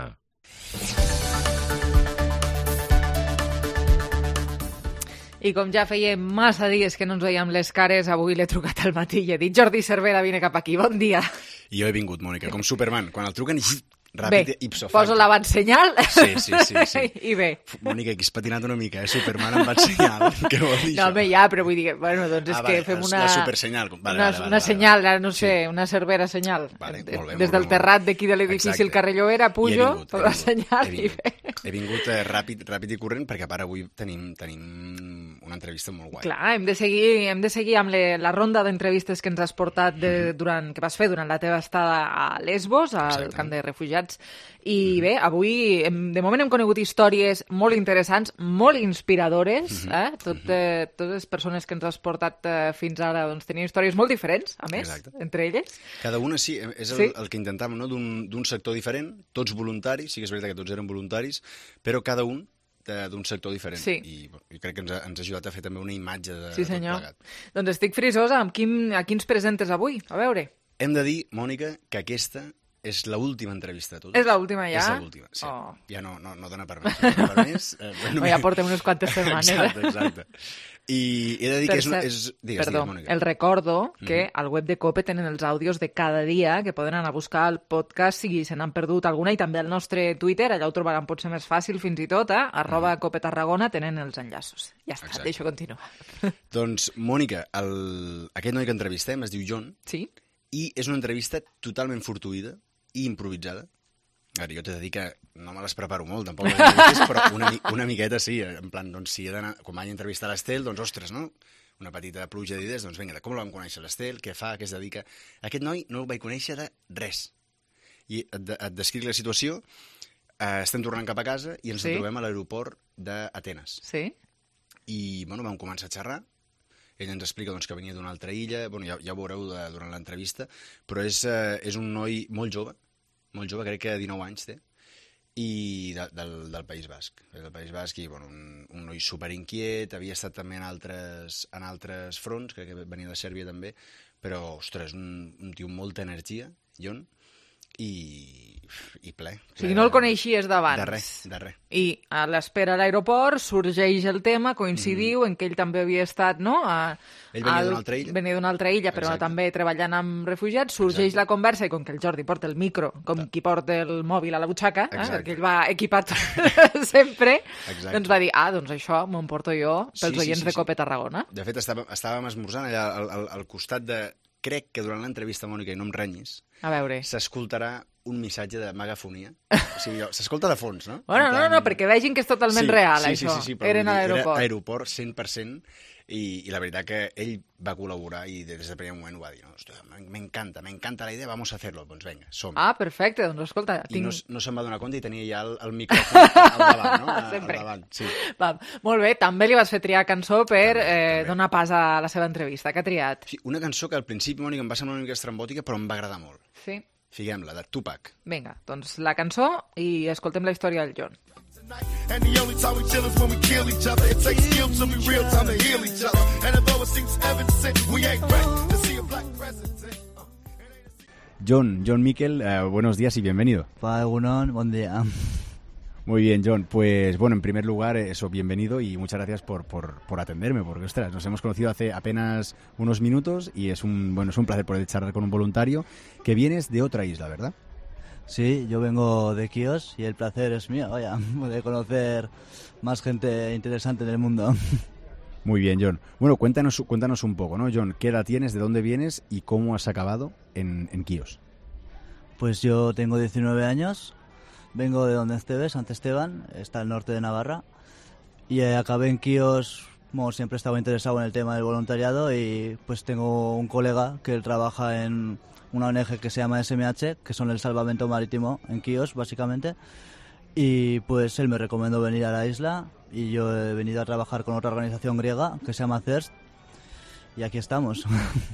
I com ja feia massa dies que no ens veiem les cares, avui l'he trucat al matí i he dit Jordi Cervera, vine cap aquí, bon dia. Jo he vingut, Mònica, com Superman. Quan el truquen, ràpid, bé, ipso facto. poso l'avantsenyal. Sí, sí, sí, sí. I bé. Mònica, aquí has patinat una mica, eh? Superman em va ensenyar. Què vol dir no, home, ja, però vull dir, bueno, doncs és ah, que vale, fem una... La supersenyal. Vale, una, vale, vale, una vale, senyal, vale. no sé, sí. Una Cervera senyal. Vale, molt bé, Des molt del bé, terrat d'aquí de l'edifici el carrer Llobera, pujo, vingut, la senyal he vingut, i bé. He vingut eh, ràpid, ràpid i corrent perquè a part avui tenim, tenim una entrevista molt guai. Clar, hem de seguir, hem de seguir amb le, la ronda d'entrevistes que ens has portat de, mm-hmm. durant, que vas fer durant la teva estada a Lesbos, al Exacte. Camp de Refugiats. I mm-hmm. bé, avui, hem, de moment hem conegut històries molt interessants, molt inspiradores. Mm-hmm. Eh? Tot, eh, totes les persones que ens has portat eh, fins ara doncs, tenien històries molt diferents, a més, Exacte. Entre elles. Cada una sí, és el, sí. el que intentàvem, no? d'un sector diferent, tots voluntaris, sí que és veritat que tots eren voluntaris, però cada un d'un sector diferent. Sí. I jo crec que ens ha, ens ha ajudat a fer també una imatge de sí, senyor. Tot plegat. Doncs estic frisosa. Amb quin, a quins presentes avui? A veure. Hem de dir, Mònica, que aquesta És l'última entrevista de totes. És l'última ja? És l'última, sí. Oh. Ja no, no, no dona per més. No dona per més. Eh, bueno, ja portem unes quantes setmanes. Exacte, exacte. I he de dir per que és... cert, és digues, perdó, digues, Mònica. el recordo que Mm-hmm. al web de COPE tenen els àudios de cada dia, que poden anar a buscar el podcast si se n'han perdut alguna, i també al nostre Twitter, allà ho trobaran potser més fàcil fins i tot, eh? arroba COPE Tarragona, tenen els enllaços. Ja està, Exacte. deixo continuar. Doncs, Mònica, el... aquest noi que entrevistem es diu John. Sí. I és una entrevista totalment fortuïda i improvisada. Ara, jo t'he de dir que no me les preparo molt, tampoc les entrevistes, però una, una miqueta sí, en plan, doncs si he d'anar, com vaig entrevistar l'Estel, doncs ostres, no? Una petita pluja d'idees, doncs vinga, com la vam conèixer l'Estel, què fa, què es dedica... Aquest noi no el vaig conèixer de res. I et, et descric la situació, eh, estem tornant cap a casa i ens Sí. trobem a l'aeroport d'Atenes. Sí. I, bueno, vam començar a xerrar. Ell ens explica doncs, que venia d'una altra illa, bueno, ja, ja ho veureu de, durant l'entrevista, però és, eh, és un noi molt jove, molt jove, crec que dinou anys té, i de, del, del País Basc. Del País Basc i bueno, un, un noi superinquiet, havia estat també en altres, en altres fronts, crec que venia de Sèrbia també, però, ostres, un, un tio amb molta energia, John, i, i ple. O sigui, no el coneixies d'abans. De res, de res. I a l'espera a l'aeroport sorgeix el tema, coincidiu mm. en que ell també havia estat, no? A, ell venia al, d'una altra illa. Venia d'una altra illa, però Exacte. també treballant amb refugiats. Sorgeix Exacte. la conversa i com que el Jordi porta el micro, com qui porta el mòbil a la butxaca, eh? perquè ell va equipat sempre, Exacte. doncs va dir, ah, doncs això m'ho porto jo pels Sí, sí, oients sí, de Cope sí. Tarragona. De fet, estàvem, estàvem esmorzant allà al, al, al costat de... Crec que durant l'entrevista, Mònica, i no em renyis, A veure. s'escoltarà un missatge de megafonia. O sigui, s'escolta de fons, no? Bueno, no, no, perquè vegin que és totalment sí, real, sí, això. Sí, sí, sí, però Eren a vull dir, l'aeroport. Era aeroport cent per cent i, i la veritat que ell va col·laborar i des del primer moment ho va dir. No, hòstia, m'encanta, m'encanta la idea, vamos a hacerlo. Doncs vinga, som. Ah, perfecte, doncs escolta... I tinc... no, no se'n va donar compte i tenia ja el, el micròfon al davant, no? A- Sempre. Al davant, sí. Va, molt bé, també li vas fer triar cançó per eh, donar pas a la seva entrevista. Què ha triat? Sí, una cançó que al principi, Mònica, em va semblar una mica estrambòtica, però em va agradar molt. Sí. Fiquem-la, de Tupac. Vinga, doncs la cançó i escoltem la història del John. And the only time we chill is when we kill each other. It takes skill to be real time to heal each other. And although it seems evident, we ain't ready to see a black president. John, John Miquel, eh, buenos días y bienvenido. Egunon, buen día. Muy bien, John. Pues bueno, en primer lugar, eso, bienvenido y muchas gracias por, por, por atenderme, porque ostras, nos hemos conocido hace apenas unos minutos y es un bueno es un placer poder charlar con un voluntario que vienes de otra isla, ¿verdad? Sí, yo vengo de Quíos y el placer es mío, vaya, de conocer más gente interesante en el mundo. Muy bien, John. Bueno, cuéntanos cuéntanos un poco, ¿no, John? ¿Qué edad tienes, de dónde vienes y cómo has acabado en, en Quíos? Pues yo tengo diecinueve años, vengo de donde Esteves, Ante Esteban, está al norte de Navarra, y eh, acabé en Quíos, como siempre estaba interesado en el tema del voluntariado, y pues tengo un colega que él trabaja en una O N G que se llama S M H, que son el salvamento marítimo en Quíos, básicamente, y pues él me recomendó venir a la isla, y yo he venido a trabajar con otra organización griega que se llama CERST, y aquí estamos.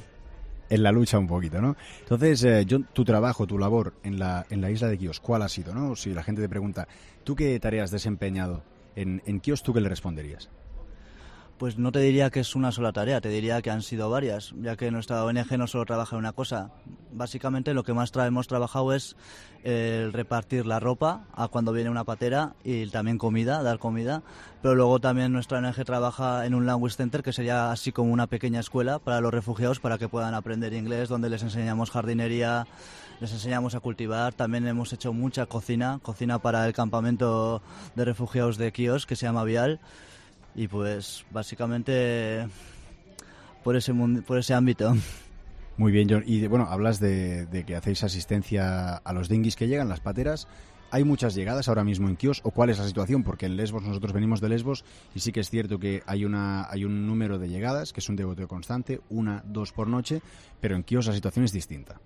En la lucha un poquito, ¿no? Entonces, eh, John, tu trabajo, tu labor en la, en la isla de Quíos, ¿cuál ha sido, no? Si la gente te pregunta, ¿tú qué tareas has desempeñado en, en Quíos, tú qué le responderías? Pues no te diría que es una sola tarea, te diría que han sido varias, ya que nuestra O N G no solo trabaja en una cosa. Básicamente lo que más tra- hemos trabajado es el repartir la ropa a cuando viene una patera y también comida, dar comida. Pero luego también nuestra O N G trabaja en un language center, que sería así como una pequeña escuela para los refugiados para que puedan aprender inglés, donde les enseñamos jardinería, les enseñamos a cultivar. También hemos hecho mucha cocina, cocina para el campamento de refugiados de Quíos, que se llama Vial. Y pues básicamente por ese mundo, por ese ámbito. Muy bien, John. Y bueno, hablas de, de que hacéis asistencia a los dinghies que llegan, las pateras. ¿Hay muchas llegadas ahora mismo en Quíos o cuál es la situación? Porque en Lesbos, nosotros venimos de Lesbos y sí que es cierto que hay una hay un número de llegadas, que es un degoteo constante, una, dos por noche, pero en Quíos la situación es distinta.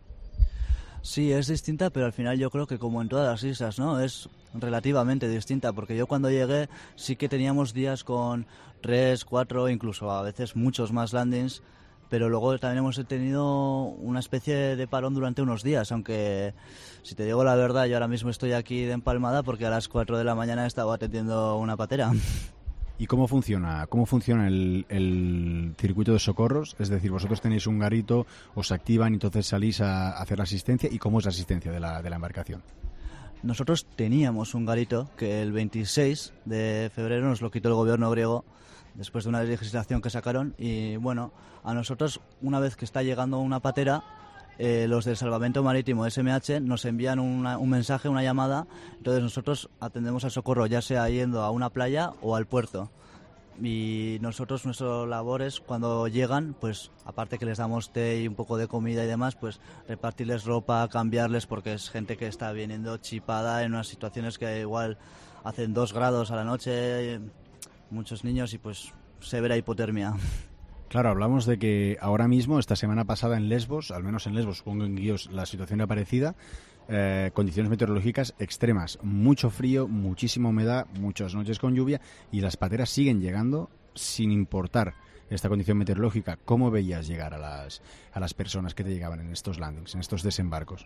Sí, es distinta, pero al final yo creo que como en todas las islas, ¿no? Es relativamente distinta, porque yo cuando llegué sí que teníamos días con tres, cuatro, incluso a veces muchos más landings, pero luego también hemos tenido una especie de parón durante unos días, aunque si te digo la verdad, yo ahora mismo estoy aquí de empalmada porque a las cuatro de la mañana he estado atendiendo una patera. ¿Y cómo funciona? ¿Cómo funciona el, el circuito de socorros? Es decir, vosotros tenéis un garito, os activan y entonces salís a hacer la asistencia. ¿Y cómo es la asistencia de la, de la embarcación? Nosotros teníamos un garito que el veintiséis de febrero nos lo quitó el gobierno griego después de una legislación que sacaron y bueno, a nosotros una vez que está llegando una patera, eh, los del Salvamento Marítimo S M H nos envían una, un mensaje, una llamada, entonces nosotros atendemos al socorro ya sea yendo a una playa o al puerto. Y nosotros, nuestra labor es cuando llegan, pues aparte que les damos té y un poco de comida y demás, pues repartirles ropa, cambiarles, porque es gente que está viniendo chipada en unas situaciones que igual hacen dos grados a la noche, muchos niños y pues severa hipotermia. Claro, hablamos de que ahora mismo, esta semana pasada en Lesbos, al menos en Lesbos, supongo en Guíos la situación era parecida, eh, condiciones meteorológicas extremas, mucho frío, muchísima humedad, muchas noches con lluvia y las pateras siguen llegando sin importar esta condición meteorológica. ¿Cómo veías llegar a las, a las personas que te llegaban en estos landings, en estos desembarcos?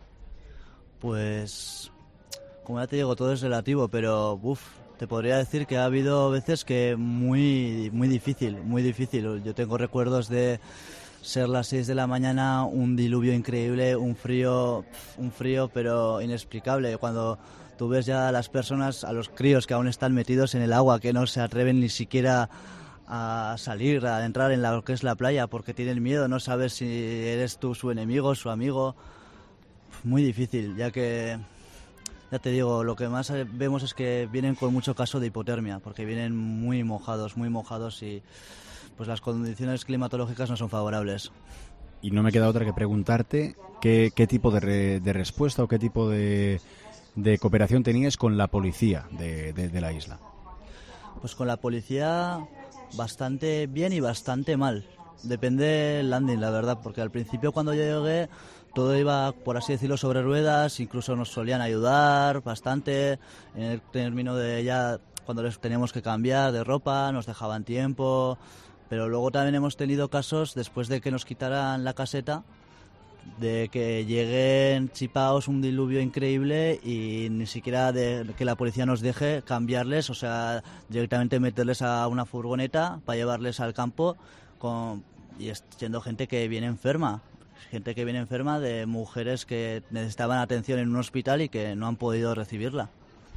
Pues, como ya te digo, todo es relativo, pero uff, te podría decir que ha habido veces que muy, muy difícil, muy difícil. Yo tengo recuerdos de ser las seis de la mañana, un diluvio increíble, un frío, un frío pero inexplicable. Cuando tú ves ya a las personas, a los críos que aún están metidos en el agua, que no se atreven ni siquiera a salir, a entrar en lo que es la playa, porque tienen miedo, no sabes si eres tú su enemigo, su amigo. Muy difícil, ya que... Ya te digo, lo que más vemos es que vienen con mucho caso de hipotermia, porque vienen muy mojados, muy mojados y pues las condiciones climatológicas no son favorables. Y no me queda otra que preguntarte qué, qué tipo de, re, de respuesta o qué tipo de, de cooperación tenías con la policía de, de, de la isla. Pues con la policía bastante bien y bastante mal. Depende del landing, la verdad, porque al principio cuando yo llegué todo iba, por así decirlo, sobre ruedas, incluso nos solían ayudar bastante, en el término de ya cuando les teníamos que cambiar de ropa, nos dejaban tiempo, pero luego también hemos tenido casos, después de que nos quitaran la caseta, de que lleguen chipaos, un diluvio increíble y ni siquiera de que la policía nos deje cambiarles, o sea, directamente meterles a una furgoneta para llevarles al campo, con, y siendo gente que viene enferma. Gente que viene enferma, de mujeres que necesitaban atención en un hospital y que no han podido recibirla.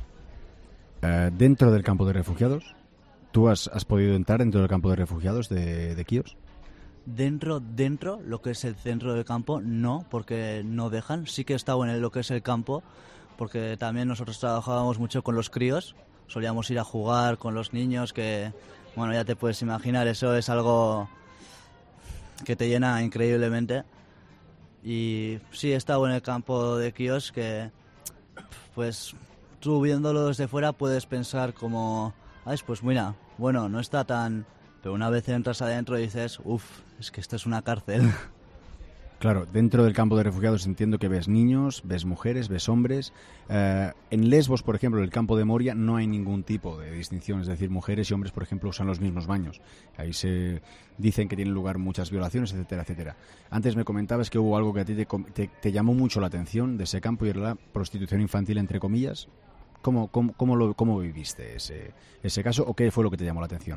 Uh, ¿Dentro del campo de refugiados? ¿Tú has, has podido entrar dentro del campo de refugiados de, de Quíos? Dentro, dentro, lo que es el centro del campo, no, porque no dejan. Sí que he estado en lo que es el campo, porque también nosotros trabajábamos mucho con los críos. Solíamos ir a jugar con los niños, que, bueno, ya te puedes imaginar, eso es algo que te llena increíblemente. Y sí, he estado en el campo de Quíos, que pues tú viéndolo desde fuera puedes pensar como, ay, pues mira, bueno, no está tan... Pero una vez entras adentro y dices, uff, es que esto es una cárcel. Claro, dentro del campo de refugiados entiendo que ves niños, ves mujeres, ves hombres. Eh, en Lesbos, por ejemplo, en el campo de Moria, no hay ningún tipo de distinción. Es decir, mujeres y hombres, por ejemplo, usan los mismos baños. Ahí se dicen que tienen lugar muchas violaciones, etcétera, etcétera. Antes me comentabas que hubo algo que a ti te, te, te llamó mucho la atención de ese campo y era la prostitución infantil, entre comillas. ¿Cómo, cómo, cómo, lo, cómo viviste ese, ese caso o qué fue lo que te llamó la atención?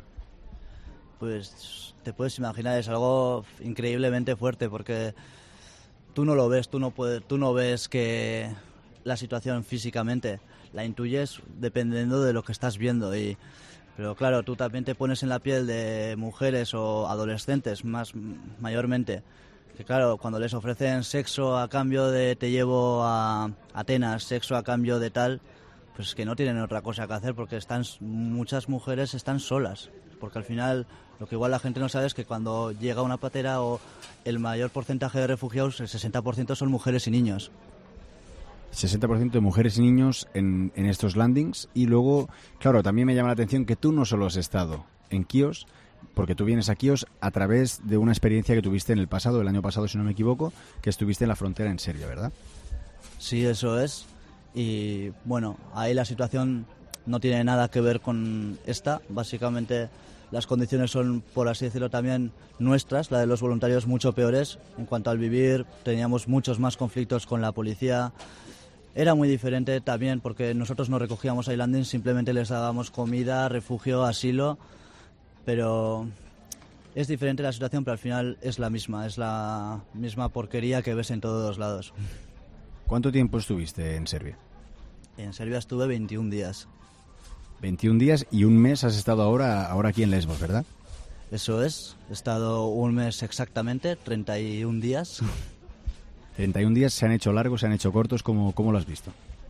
Pues te puedes imaginar, es algo increíblemente fuerte porque tú no lo ves, tú no puedes, tú no ves que la situación físicamente, la intuyes dependiendo de lo que estás viendo. Y pero claro, tú también te pones en la piel de mujeres o adolescentes más mayormente, que claro, cuando les ofrecen sexo a cambio de te llevo a Atenas, sexo a cambio de tal, pues que no tienen otra cosa que hacer porque están muchas mujeres están solas, porque al final lo que igual la gente no sabe es que cuando llega una patera o el mayor porcentaje de refugiados, el sesenta por ciento son mujeres y niños. sesenta por ciento de mujeres y niños en, en estos landings. Y luego, claro, también me llama la atención que tú no solo has estado en Quíos, porque tú vienes a Quíos a través de una experiencia que tuviste en el pasado, el año pasado si no me equivoco, que estuviste en la frontera en Serbia, ¿verdad? Sí, eso es. Y bueno, ahí la situación no tiene nada que ver con esta. Básicamente las condiciones son, por así decirlo, también nuestras, la de los voluntarios mucho peores. En cuanto al vivir, teníamos muchos más conflictos con la policía. Era muy diferente también porque nosotros no recogíamos islandings, simplemente les dábamos comida, refugio, asilo. pero es diferente la situación, pero al final es la misma, es la misma porquería que ves en todos los lados. ¿Cuánto tiempo estuviste en Serbia? En Serbia estuve veintiún días. veintiún días y un mes has estado ahora, ahora aquí en Lesbos, ¿verdad? Eso es, he estado un mes exactamente, treinta y un días. treinta y un días, ¿se han hecho largos, se han hecho cortos? ¿Cómo, cómo lo has visto?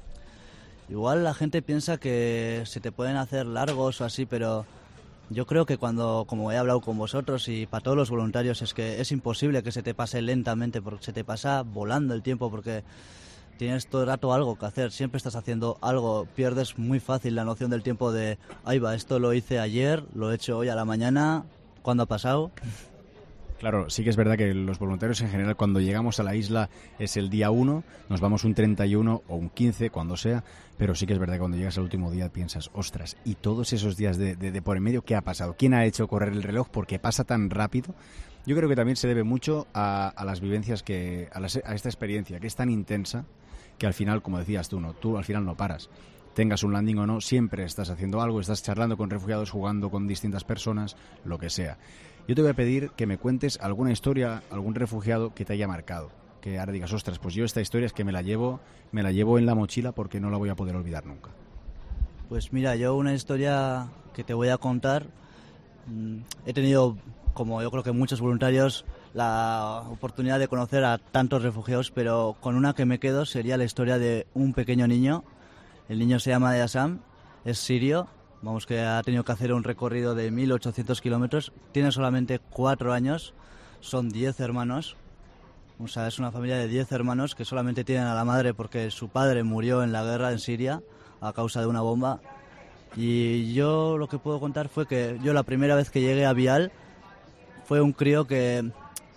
Igual la gente piensa que se te pueden hacer largos o así, pero yo creo que cuando, como he hablado con vosotros y para todos los voluntarios, es que es imposible que se te pase lentamente, porque se te pasa volando el tiempo, porque tienes todo el rato algo que hacer, siempre estás haciendo algo, pierdes muy fácil la noción del tiempo de, ahí va, esto lo hice ayer, lo he hecho hoy a la mañana, ¿cuándo ha pasado? Claro, sí que es verdad que los voluntarios en general cuando llegamos a la isla es el día uno, nos vamos un treinta y uno o un quince, cuando sea, pero sí que es verdad que cuando llegas al último día piensas, ostras, y todos esos días de, de, de por en medio, ¿qué ha pasado? ¿Quién ha hecho correr el reloj? Porque pasa tan rápido. Yo creo que también se debe mucho a, a las vivencias, que a, las, a esta experiencia que es tan intensa que al final, como decías tú, no, tú al final no paras. Tengas un landing o no, siempre estás haciendo algo, estás charlando con refugiados, jugando con distintas personas, lo que sea. Yo te voy a pedir que me cuentes alguna historia, algún refugiado que te haya marcado, que ahora digas, ostras, pues yo esta historia es que me la llevo, me la llevo en la mochila porque no la voy a poder olvidar nunca. Pues mira, yo una historia que te voy a contar, mmm, he tenido, como yo creo que muchos voluntarios, la oportunidad de conocer a tantos refugiados, pero con una que me quedo sería la historia de un pequeño niño. El niño se llama Yasam, es sirio, vamos, que ha tenido que hacer un recorrido de mil ochocientos kilómetros, tiene solamente cuatro años, son diez hermanos, o sea, es una familia de diez hermanos que solamente tienen a la madre porque su padre murió en la guerra en Siria a causa de una bomba. Y yo lo que puedo contar fue que yo la primera vez que llegué a Vial fue un crío que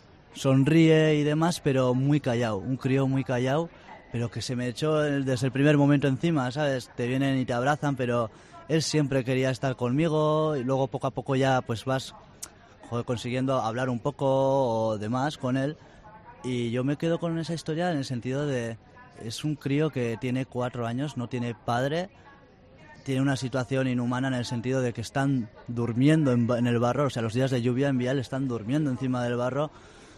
sonríe y demás, pero muy callado, un crío muy callado, pero que se me echó desde el primer momento encima, ¿sabes? Te vienen y te abrazan, pero él siempre quería estar conmigo y luego poco a poco ya pues vas joder, consiguiendo hablar un poco o demás con él. Y yo me quedo con esa historia en el sentido de, es un crío que tiene cuatro años, no tiene padre, tiene una situación inhumana en el sentido de que están durmiendo en, en el barro, o sea, los días de lluvia en Vial están durmiendo encima del barro.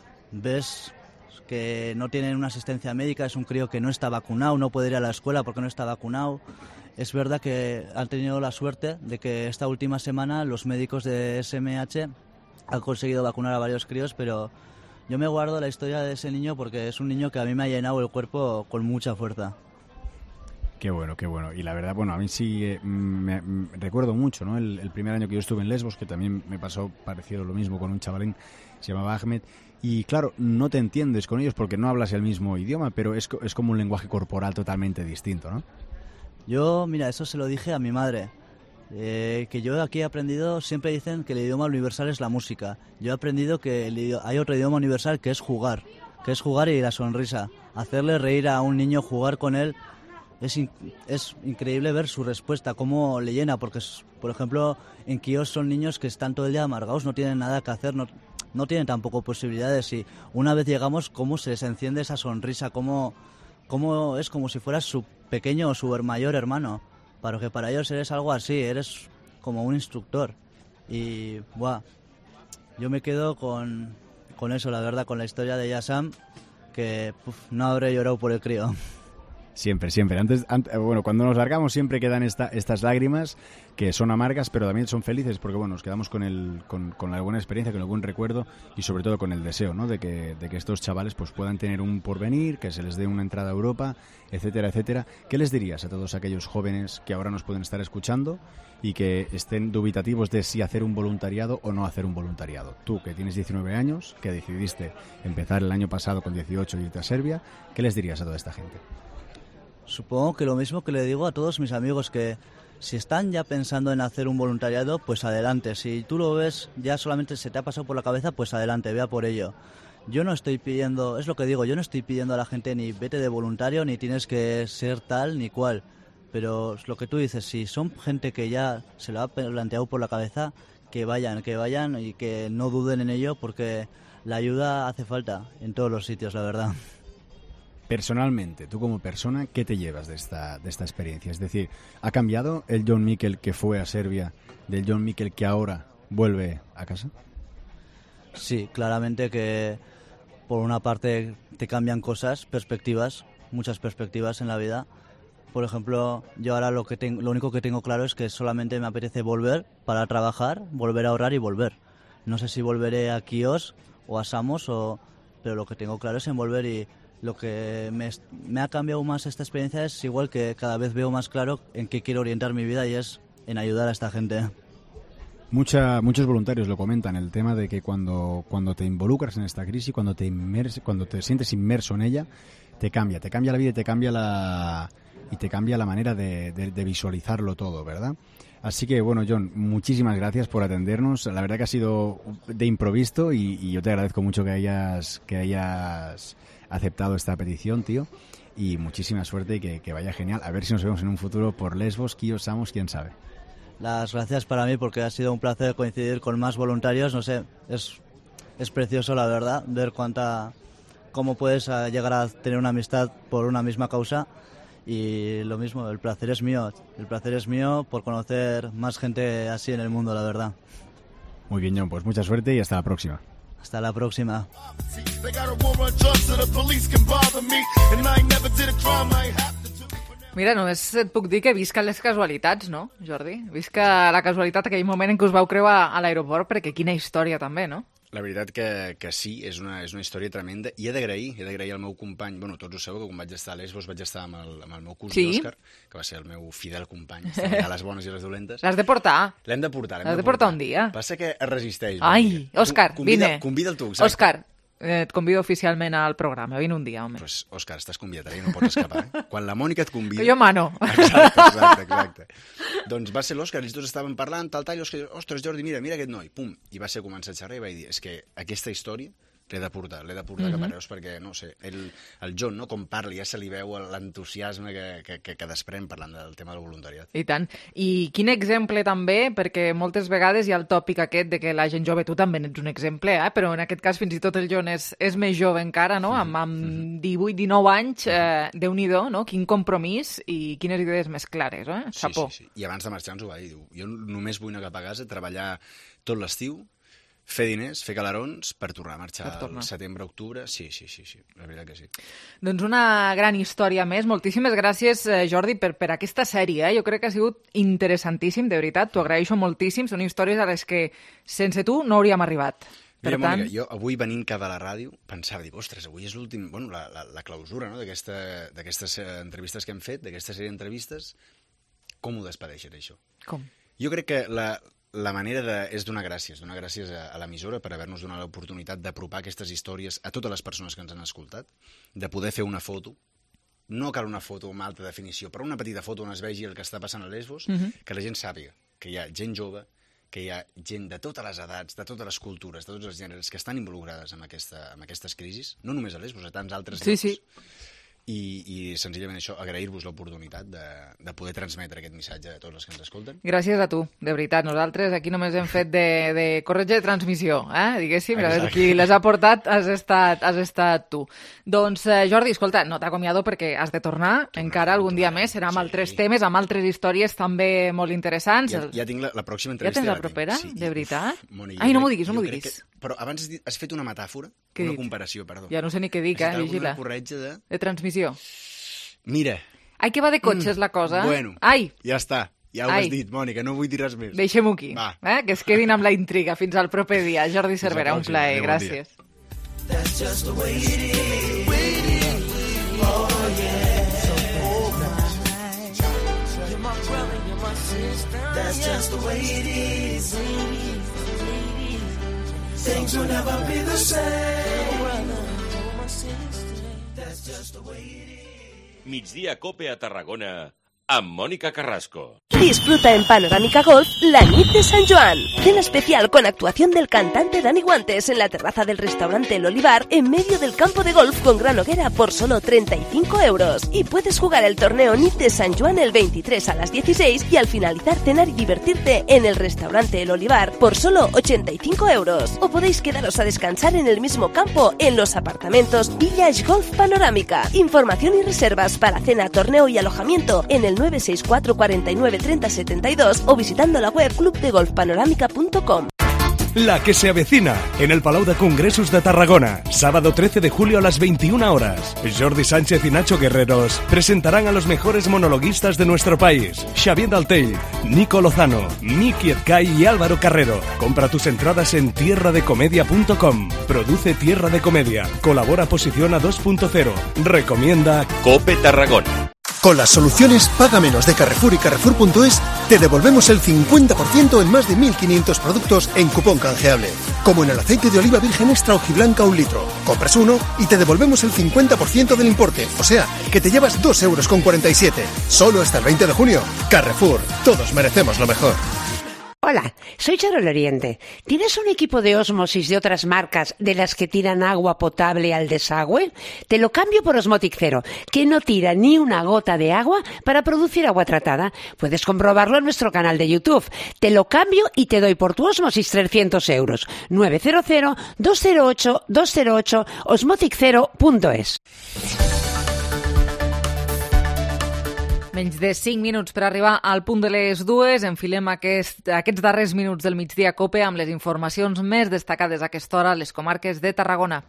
Ves que no tienen una asistencia médica, es un crío que no está vacunado, no puede ir a la escuela porque no está vacunado. Es verdad que han tenido la suerte de que esta última semana los médicos de S M H han conseguido vacunar a varios críos, pero yo me guardo la historia de ese niño porque es un niño que a mí me ha llenado el cuerpo con mucha fuerza. Qué bueno, qué bueno. Y la verdad, bueno, a mí sí eh, me, me recuerdo mucho, ¿no? El, el primer año que yo estuve en Lesbos, que también me pasó parecido lo mismo con un chavalín, se llamaba Ahmed. Y claro, no te entiendes con ellos porque no hablas el mismo idioma, pero es, es como un lenguaje corporal totalmente distinto, ¿no? Yo, mira, eso se lo dije a mi madre. Eh, que yo aquí he aprendido, siempre dicen que el idioma universal es la música. Yo he aprendido que el, hay otro idioma universal que es jugar, que es jugar y la sonrisa. Hacerle reír a un niño, jugar con él. Es, in, es increíble ver su respuesta, cómo le llena, porque, por ejemplo, en Quíos son niños que están todo el día amargados, no tienen nada que hacer, no, no tienen tampoco posibilidades. Y una vez llegamos, cómo se les enciende esa sonrisa, cómo, cómo es como si fueras su pequeño o su mayor hermano. Para que para ellos eres algo así, eres como un instructor. Y, buah, yo me quedo con, con eso, la verdad, con la historia de Yasam, que puf, no habré llorado por el crío. Siempre, siempre. Antes, antes, bueno, cuando nos largamos siempre quedan esta, estas lágrimas que son amargas, pero también son felices porque bueno, nos quedamos con el, con, con la buena experiencia, con el buen recuerdo y sobre todo con el deseo, ¿no? De que, de que estos chavales pues puedan tener un porvenir, que se les dé una entrada a Europa, etcétera, etcétera. ¿Qué les dirías a todos aquellos jóvenes que ahora nos pueden estar escuchando y que estén dubitativos de si hacer un voluntariado o no hacer un voluntariado? Tú, que tienes diecinueve años, que decidiste empezar el año pasado con dieciocho y irte a Serbia, ¿qué les dirías a toda esta gente? Supongo que lo mismo que le digo a todos mis amigos, que si están ya pensando en hacer un voluntariado, pues adelante. Si tú lo ves, ya solamente se te ha pasado por la cabeza, pues adelante, vea por ello. Yo no estoy pidiendo, es lo que digo, yo no estoy pidiendo a la gente ni vete de voluntario, ni tienes que ser tal ni cual. Pero lo que tú dices, si son gente que ya se lo ha planteado por la cabeza, que vayan, que vayan y que no duden en ello, porque la ayuda hace falta en todos los sitios, la verdad. Personalmente, tú como persona, ¿qué te llevas de esta, de esta experiencia? Es decir, ¿ha cambiado el John Miquel que fue a Serbia del John Miquel que ahora vuelve a casa? Sí, claramente que por una parte te cambian cosas, perspectivas, muchas perspectivas en la vida. Por ejemplo, yo ahora lo que tengo, lo único que tengo claro es que solamente me apetece volver para trabajar, volver a ahorrar y volver. No sé si volveré a Quíos o a Samos, o, pero lo que tengo claro es en volver, y lo que me, me ha cambiado más esta experiencia es igual que cada vez veo más claro en qué quiero orientar mi vida, y es en ayudar a esta gente. Mucha, muchos voluntarios lo comentan, el tema de que cuando, cuando te involucras en esta crisis, cuando te, inmerse, cuando te sientes inmerso en ella, te cambia, te cambia la vida y te cambia la, y te cambia la manera de, de, de visualizarlo todo, ¿verdad? Así que, bueno, John, muchísimas gracias por atendernos. La verdad que ha sido de improviso y, y yo te agradezco mucho que hayas, que hayas aceptado esta petición, tío. Y muchísima suerte y que, que vaya genial. A ver si nos vemos en un futuro por Lesbos, Quíos, Samos, quién sabe. Las gracias para mí, porque ha sido un placer coincidir con más voluntarios. No sé, es, es precioso, la verdad, ver cuánta, cómo puedes llegar a tener una amistad por una misma causa. Y lo mismo, el placer es mío. El placer es mío por conocer más gente así en el mundo, la verdad. Muy bien, John, pues mucha suerte y hasta la próxima. Hasta la próxima. Mira, només et puc dir que visca les casualitats, no, Jordi? Visca la casualitat aquell moment en què us vau creuar a l'aeroport, perquè quina història també, no? La veritat que, que sí, és una, és una història tremenda, i he d'agrair, he d'agrair al meu company, bueno, tots ho sabeu, que quan vaig estar a Lesbos vaig estar amb el, amb el meu cosí, sí. Òscar, que va ser el meu fidel company, a les bones i les dolentes. L'has de portar. L'hem de portar, l'hem L'has de portar portar un dia. Passa que es resisteix. Ai, Òscar, convida, vine. Convida'l tu, exacte. Òscar, eh, et convido oficialment al programa, vine un dia, home. Pues, Òscar, estàs convidat, ara no pots escapar, eh? Quan la Mònica et convida... Que jo mano. Exacte, exacte, exacte. Doncs va ser l'Òscar, ells tots estaven parlant, tal, tal, i l'Òscar, ostres, Jordi, mira, mira aquest noi, pum, i va ser començar a xerrar i vaig dir, és que aquesta història l'he de portar, l'he de portar mm-hmm. cap a Reus, perquè, no sé, el, el John, no, com parla, ja se li veu l'entusiasme que, que, que, que desprèn parlant del tema del voluntariat. I tant. I quin exemple també, perquè moltes vegades hi ha el tòpic aquest de que la gent jove, tu també ets un exemple, eh? Però en aquest cas fins i tot el John és, és més jove encara, no? Mm-hmm. Amb, amb divuit dinou anys, eh, Déu-n'hi-do, no? Quin compromís i quines idees més clares, eh? Xapó. Sí, sí, sí. I abans de marxar ens ho va dir, diu, jo només vull anar cap a casa, treballar tot l'estiu, fer diners, fer calarons, per tornar a marxar al setembre, octubre... Sí, sí, sí, sí, la veritat que sí. Doncs una gran història més. Moltíssimes gràcies, Jordi, per, per aquesta sèrie. Eh? Jo crec que ha sigut interessantíssim, de veritat. T'ho agraeixo moltíssim. Són històries a les que sense tu no hauríem arribat. Per Mira, tant... Mònica, jo avui venint cap a la ràdio pensava, dic, ostres, avui és l'últim... Bueno, la, la, la clausura, no?, d'aquestes entrevistes que hem fet, d'aquesta sèrie d'entrevistes. Com ho despedeixes, això? Com? Jo crec que la... La manera de, és donar gràcies, donar gràcies a, a l'emissora per haver-nos donat l'oportunitat d'apropar aquestes històries a totes les persones que ens han escoltat, de poder fer una foto, no cal una foto amb alta definició, però una petita foto on es vegi el que està passant a Lesbos, mm-hmm. que la gent sàpiga que hi ha gent jove, que hi ha gent de totes les edats, de totes les cultures, de tots els gèneres que estan involucrades en, aquesta, en aquestes crisis, no només a Lesbos, a tants altres sí, llocs. Sí. I, i senzillament això, agrair-vos l'oportunitat de, de poder transmetre aquest missatge a tots els que ens escolten. Gràcies a tu, de veritat. Nosaltres aquí només hem fet de, de corretge de transmissió, eh? Diguéssim, Exacte. Qui les ha portat has estat, has estat tu. Doncs, eh, Jordi, escolta, no t'acomiado perquè has de tornar, tornar encara algun dia més, serà amb sí. altres temes, amb altres històries també molt interessants. Ja, ja tinc la, la pròxima entrevista. Ja tens la propera? Sí, de veritat? Uf, Moni, Ai, no crec, m'ho diguis, no m'ho diguis. Que, però abans has, dit, has fet una metàfora, què una dit? comparació, perdó. Ja no sé ni què dic, eh? Vigila. Una corretja de... De transmissió. Mira. Ai, que va de cotxes mm, la cosa. Bueno, Ai. ja està. Ja ho Ai. has dit, Mònica, no vull dir res més. Deixem-ho aquí, eh? Que es quedin amb la intriga. Fins al proper dia. Jordi Cervera, un plaer. Gràcies. That's just the way it is. Oh, yeah. You're my brother, you're my sister. That's just the way it is. Things will never be the same. That's just the way it is. Migdia Cope a Tarragona amb Mónica Carrasco. Disfruta en Panorámica Golf la nit de San Joan. Cena especial con actuación del cantante Dani Guantes en la terraza del restaurante El Olivar en medio del campo de golf con gran hoguera por solo treinta y cinco euros. Y puedes jugar el torneo Nit de San Joan el veintitrés a las dieciséis y al finalizar cenar y divertirte en el restaurante El Olivar por solo ochenta y cinco euros. O podéis quedaros a descansar en el mismo campo en los apartamentos Village Golf Panorámica. Información y reservas para cena, torneo y alojamiento en el nueve seis cuatro cuarenta y nueve treinta setenta y dos o visitando la web club de golf panorámica punto com. la que se avecina, en el Palau de Congressos de Tarragona, sábado trece de julio a las veintiuna horas. Jordi Sánchez y Nacho Guerreros presentarán a los mejores monologuistas de nuestro país. Xavier Daltell, Nico Lozano, Miki Edcay y Álvaro Carrero. Compra tus entradas en tierra de comedia punto com. Produce Tierra de Comedia. Colabora Posición a dos punto cero. Recomienda Cope Tarragona. Con las soluciones Paga Menos de Carrefour y Carrefour punto es, te devolvemos el cincuenta por ciento en más de mil quinientos productos en cupón canjeable. Como en el aceite de oliva virgen extra hojiblanca un litro. Compras uno y te devolvemos el cincuenta por ciento del importe. O sea, que te llevas dos euros con cuarenta y siete. Solo hasta el veinte de junio. Carrefour. Todos merecemos lo mejor. Hola, soy Charo Oriente. ¿Tienes un equipo de ósmosis de otras marcas de las que tiran agua potable al desagüe? Te lo cambio por Osmotic Zero, que no tira ni una gota de agua para producir agua tratada. Puedes comprobarlo en nuestro canal de YouTube. Te lo cambio y te doy por tu ósmosis trescientos euros. nueve cero cero, dos cero ocho, dos cero ocho, osmotic zero punto es. Menys de cinc minuts per arribar al punt de les dues. Enfilem aquest, aquests darrers minuts del migdia Cope amb les informacions més destacades a aquesta hora a les comarques de Tarragona.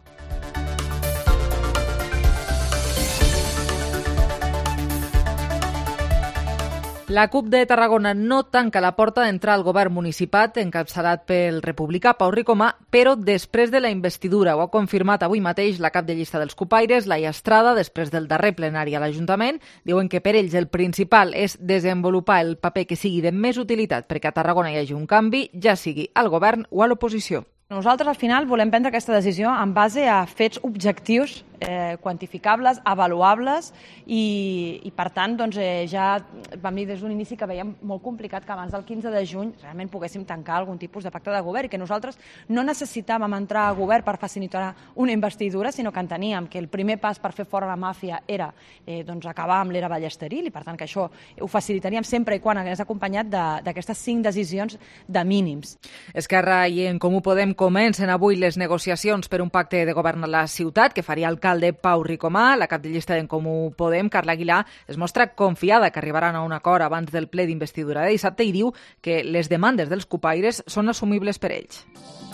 La CUP de Tarragona no tanca la porta d'entrar al govern municipal encapçalat pel republicà Pau Ricomà, però després de la investidura. Ho ha confirmat avui mateix la cap de llista dels Cupaires, Laia Estrada, després del darrer plenari a l'Ajuntament. Diuen que per ells el principal és desenvolupar el paper que sigui de més utilitat perquè a Tarragona hi hagi un canvi, ja sigui al govern o a l'oposició. Nosaltres, al final, volem prendre aquesta decisió en base a fets objectius, eh, quantificables, avaluables i, i per tant, doncs, eh, ja vam dir des d'un inici que veiem molt complicat que abans del quinze de juny realment poguéssim tancar algun tipus de pacte de govern i que nosaltres no necessitàvem entrar a govern per facilitar una investidura, sinó que enteníem que el primer pas per fer fora la màfia era eh, doncs, acabar amb l'era Ballesteril i per tant que això ho facilitaríem sempre i quan hagués acompanyat d'aquestes cinc decisions de mínims. Esquerra i En Comú Podem comencen avui les negociacions per un pacte de govern a la ciutat que faria alcalde Pau Ricomà. La cap de llista d'En Comú Podem, Carla Aguilar, es mostra confiada que arribaran a un acord abans del ple d'investidura de dissabte i diu que les demandes dels cupaires són assumibles per ells.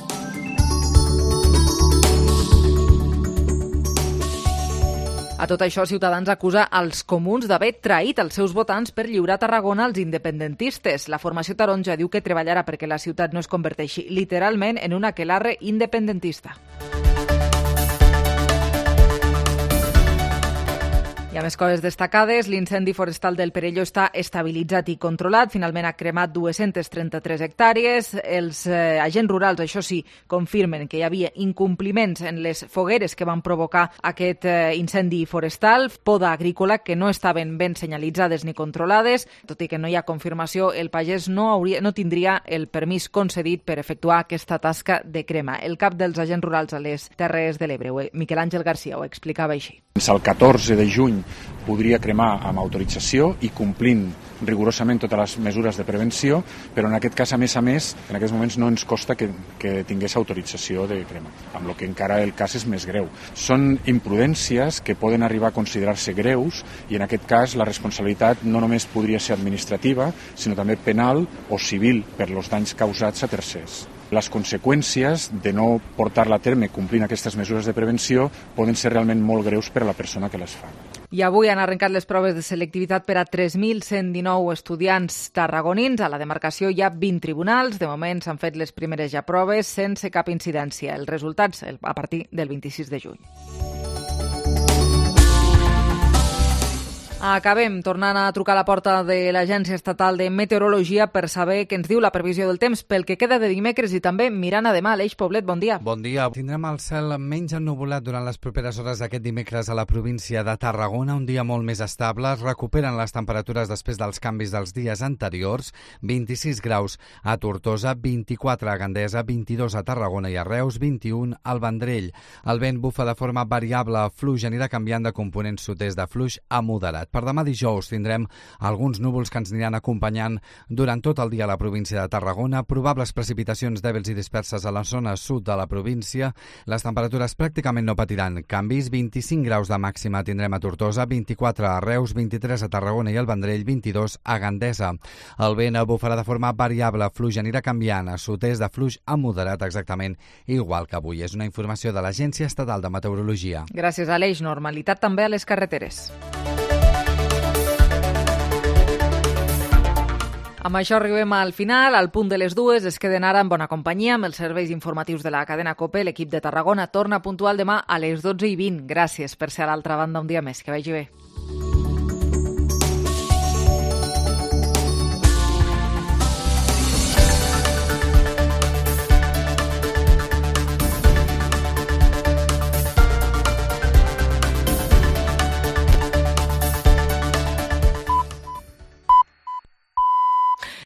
A tot això, Ciutadans acusa els comuns d'haver traït els seus votants per lliurar Tarragona als independentistes. La formació taronja diu que treballarà perquè la ciutat no es converteixi literalment en un aquelarre independentista. Hi ha més coses destacades. L'incendi forestal del Perelló està estabilitzat i controlat. Finalment ha cremat dues-centes trenta-tres hectàrees. Els eh, agents rurals, això sí, confirmen que hi havia incompliments en les fogueres que van provocar aquest eh, incendi forestal. Poda agrícola que no estaven ben senyalitzades ni controlades. Tot i que no hi ha confirmació, el pagès no, hauria, no tindria el permís concedit per efectuar aquesta tasca de crema. El cap dels agents rurals a les Terres de l'Ebre, Miquel Àngel Garcia, ho explicava així. Fins al catorze de juny podria cremar amb autorització i complint rigorosament totes les mesures de prevenció, però en aquest cas, a més a més, en aquests moments no ens costa que, que tingués autorització de crema, amb el que encara el cas és més greu. Són imprudències que poden arribar a considerar-se greus i en aquest cas la responsabilitat no només podria ser administrativa, sinó també penal o civil per els danys causats a tercers. Les conseqüències de no portar-la a terme complint aquestes mesures de prevenció poden ser realment molt greus per a la persona que les fa. I avui han arrencat les proves de selectivitat per a tres mil cent dinou estudiants tarragonins. A la demarcació hi ha vint tribunals. De moment s'han fet les primeres ja proves sense cap incidència. Els resultats a partir del vint-i-sis de juny. Acabem tornant a trucar a la porta de l'Agència Estatal de Meteorologia per saber què ens diu la previsió del temps pel que queda de dimecres i també mirant a demà. Aleix Poblet, bon dia. Bon dia. Tindrem el cel menys ennuvolat durant les properes hores d'aquest dimecres a la província de Tarragona, un dia molt més estable. Es recuperen les temperatures després dels canvis dels dies anteriors. vint-i-sis graus a Tortosa, vint-i-quatre a Gandesa, vint-i-dos a Tarragona i a Reus, vint-i-un al Vendrell. El vent bufa de forma variable, fluix, anirà canviant de component sud-est de fluix a moderat. nuvolat. Per demà dijous tindrem alguns núvols que ens aniran acompanyant durant tot el dia a la província de Tarragona, probables precipitacions dèbils i disperses a la zona sud de la província. Les temperatures pràcticament no patiran canvis, vint-i-cinc graus de màxima tindrem a Tortosa, vint-i-quatre a Reus, vint-i-tres a Tarragona i el Vendrell, vint-i-dos a Gandesa. El vent bufarà de forma variable, fluix anirà canviant a sud-est de fluix a moderat, exactament igual que avui. És una informació de l'Agència Estatal de Meteorologia. Gràcies, Aleix. Normalitat també a les carreteres. Amb això arribem al final, al punt de les dues. Es queden ara en bona companyia amb els serveis informatius de la cadena COPE. L'equip de Tarragona torna puntual demà a les dotze i vint. Gràcies per ser a l'altra banda un dia més. Que vagi bé.